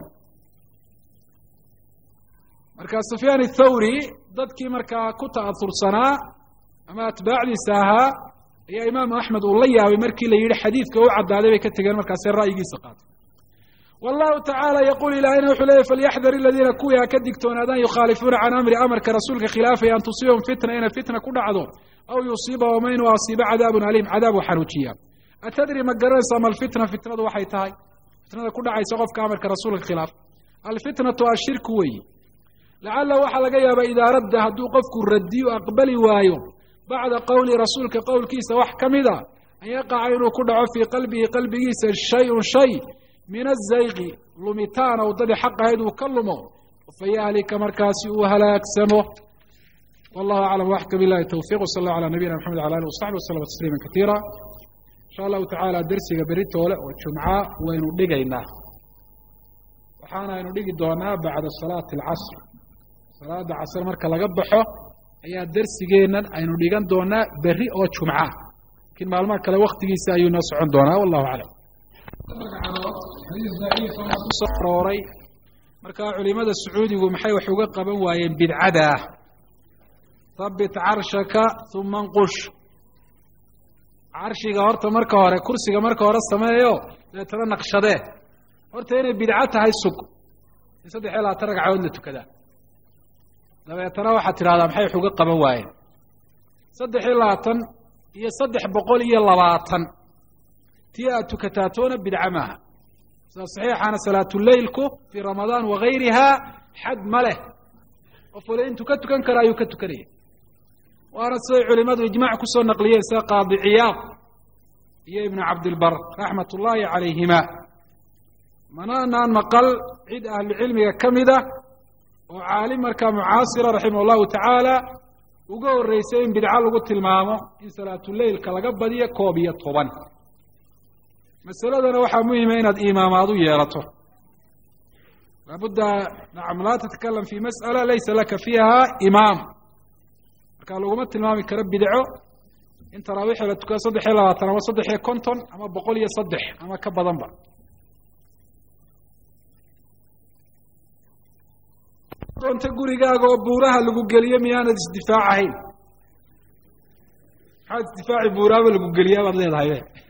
marka sufyaan athawri dadkii markaa ku ta'aursanaa ama atbaacdiisa ahaa ayaa imaamu axmed uu la yaabay markii la yidhi xadiidka u caddaaday bay ka tegeen markaasee ra'yigiisa qaatay wallahu tacaala yaquul ilahayna wuxuu leeyay falyaxdar aladiina kuwii ha ka digtoonaadaan yukhaalifuuna can amri amarka rasuulka khilaafaya an tusiibahum fitna inay fitna ku dhacdo aw yusiibahum ama inuu asiibo cadaabun aliim cadaab u xanuujiya atadri ma garanaysaa ma alfitna fitnadu waxay tahay fitnada ku dhacaysa qofka amarka rasuulka khilaaf alfitnatu ashirku weyi lacalla waxaa laga yaabaa idaa radda hadduu qofku radiyo aqbali waayo bacda qowli rasuulka qowlkiisa wax ka mida an yaqaca inuu ku dhaco fii qalbihi qalbigiisa shay-un shay min azayqi lumitaan ow dadi xaq ahayd uu ka lumo fayahlika markaasi uu halaagsamo wallahu aclam waxka bilahi towfiq wsal allah ala nabiyina maxamed wala alih wasaxbi waslama tasliima katiira insha allahu tacaala dersiga beritoole oo jumca waynu dhigaynaa waxaana aynu dhigi doonaa bacda salaati alcasr salaada casr marka laga baxo ayaa dersigeennan aynu dhigan doonaa berri oo jumca lakiin maalmaha kale waktigiisa ayuu noo socon doonaa wallahu aclam soo arooray markaa culimada sacuudigu maxay wax uga qaban waayeen bidcada habbit carshaka uma nqush carshiga horta marka hore kursiga marka hore sameeyo dabeetana naqshadee horta inay bidco tahay sug in saddex iyo labaatan ragcadood la tukadaa dabeetana waxaad tidhahdaa maxay wax uga qaban waayeen saddex iyo labaatan iyo saddex boqol iyo labaatan tii aad tukataa toona bidca maaha sida saxiixana salaatuleilku fii ramadaan wagayriha xad ma leh qof wali intuu ka tukan kara ayuu ka tukanaya waana siday culimadu ijmac kusoo naqliyeen sida qaadi ciyaad iyo ibnu cabdilbar raxmat ullaahi calayhima mananaan maqal cid ahlucilmiga ka mida oo caalim markaa mucaasira raximah allahu tacaala uga horreysay in bidco lagu tilmaamo in salaatuleilka laga badiyo koob iyo toban masaladana waxaa muhima inaad imaamaad u yeelato laabudda nacam laa tatakalam fi mas'ala laysa laka fiiha imaam marka laguma tilmaami karo bidco in taraawiixda la tukado saddex iyo labaatan ama saddex iyo konton ama boqol iyo saddex ama ka badanba doonta gurigaaga oo buuraha lagu geliyo miyaanad isdifaac ahayn maxaad isdifaaci buuraaba lagu geliyaa baad leedahay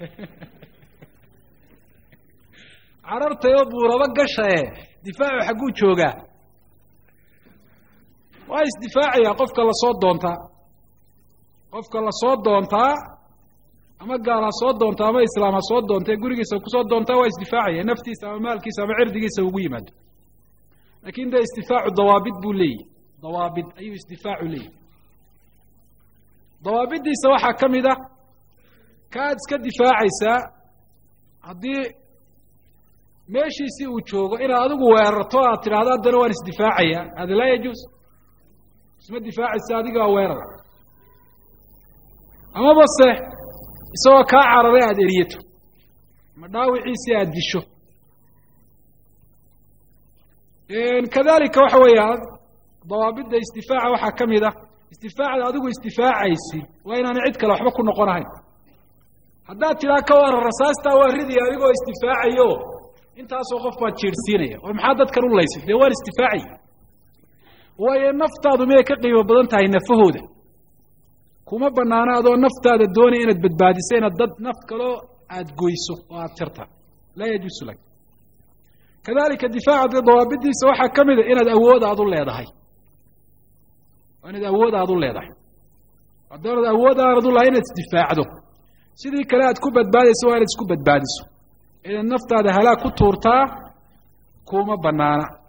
carartay oo buuraba gashae difaacu xagguu joogaa waa isdifaacaya qofka lasoo doontaa qofka la soo doontaa ama gaal ha soo doontaa ama islaam ha soo doontee gurigiisa kusoo doontaa waa isdifaacaya naftiisa ama maalkiisa ama cirdigiisa ugu yimaado laakiin dee isdifaacu dawaabid buu leeyahy dawaabid ayuu isdifaacu leeyahy dawaabiddiisa waxaa ka mid ah ka aad iska difaacaysaa haddii meeshiisii uu joogo inaad adigu weerarto aad tidhahdo haddana waan isdifaacayaa hada laa yajuus isma difaacaysa adigaa weerara amaba se isagoo kaa cararay aada eriyato ama dhaawiciisii aada disho kadalika waxa weeyaan dawaabidda isdifaaca waxaa ka mid ah isdifaacda adigu isdifaacaysi waa inaanay cid kale waxba ku noqonahayn haddaad tidhaa ka waran rasaastaa waa ridaya adigoo isdifaacayo intaasoo qof baad jiirhsiinaya war maxaa dadkan u laysay dee waan isdifaacay waayo naftaadu miyay ka qiimo badan tahay nafahooda kuma banaana adoo naftaada doonaya inaad badbaadiso inaad dad naf kaloo aada goyso oo aada tirta laa yajuusu lak kadalika difaaca dawaabidiisa waxaa ka mid a inaad awood aad u leedahay waa inaad awood aad u leedahay haddaanad awood aanad u lahay inaad isdifaacdo sidii kale aad ku badbaadayso waa inaad isku badbaadiso inaad naftaada halaag ku tuurtaa kuma banaana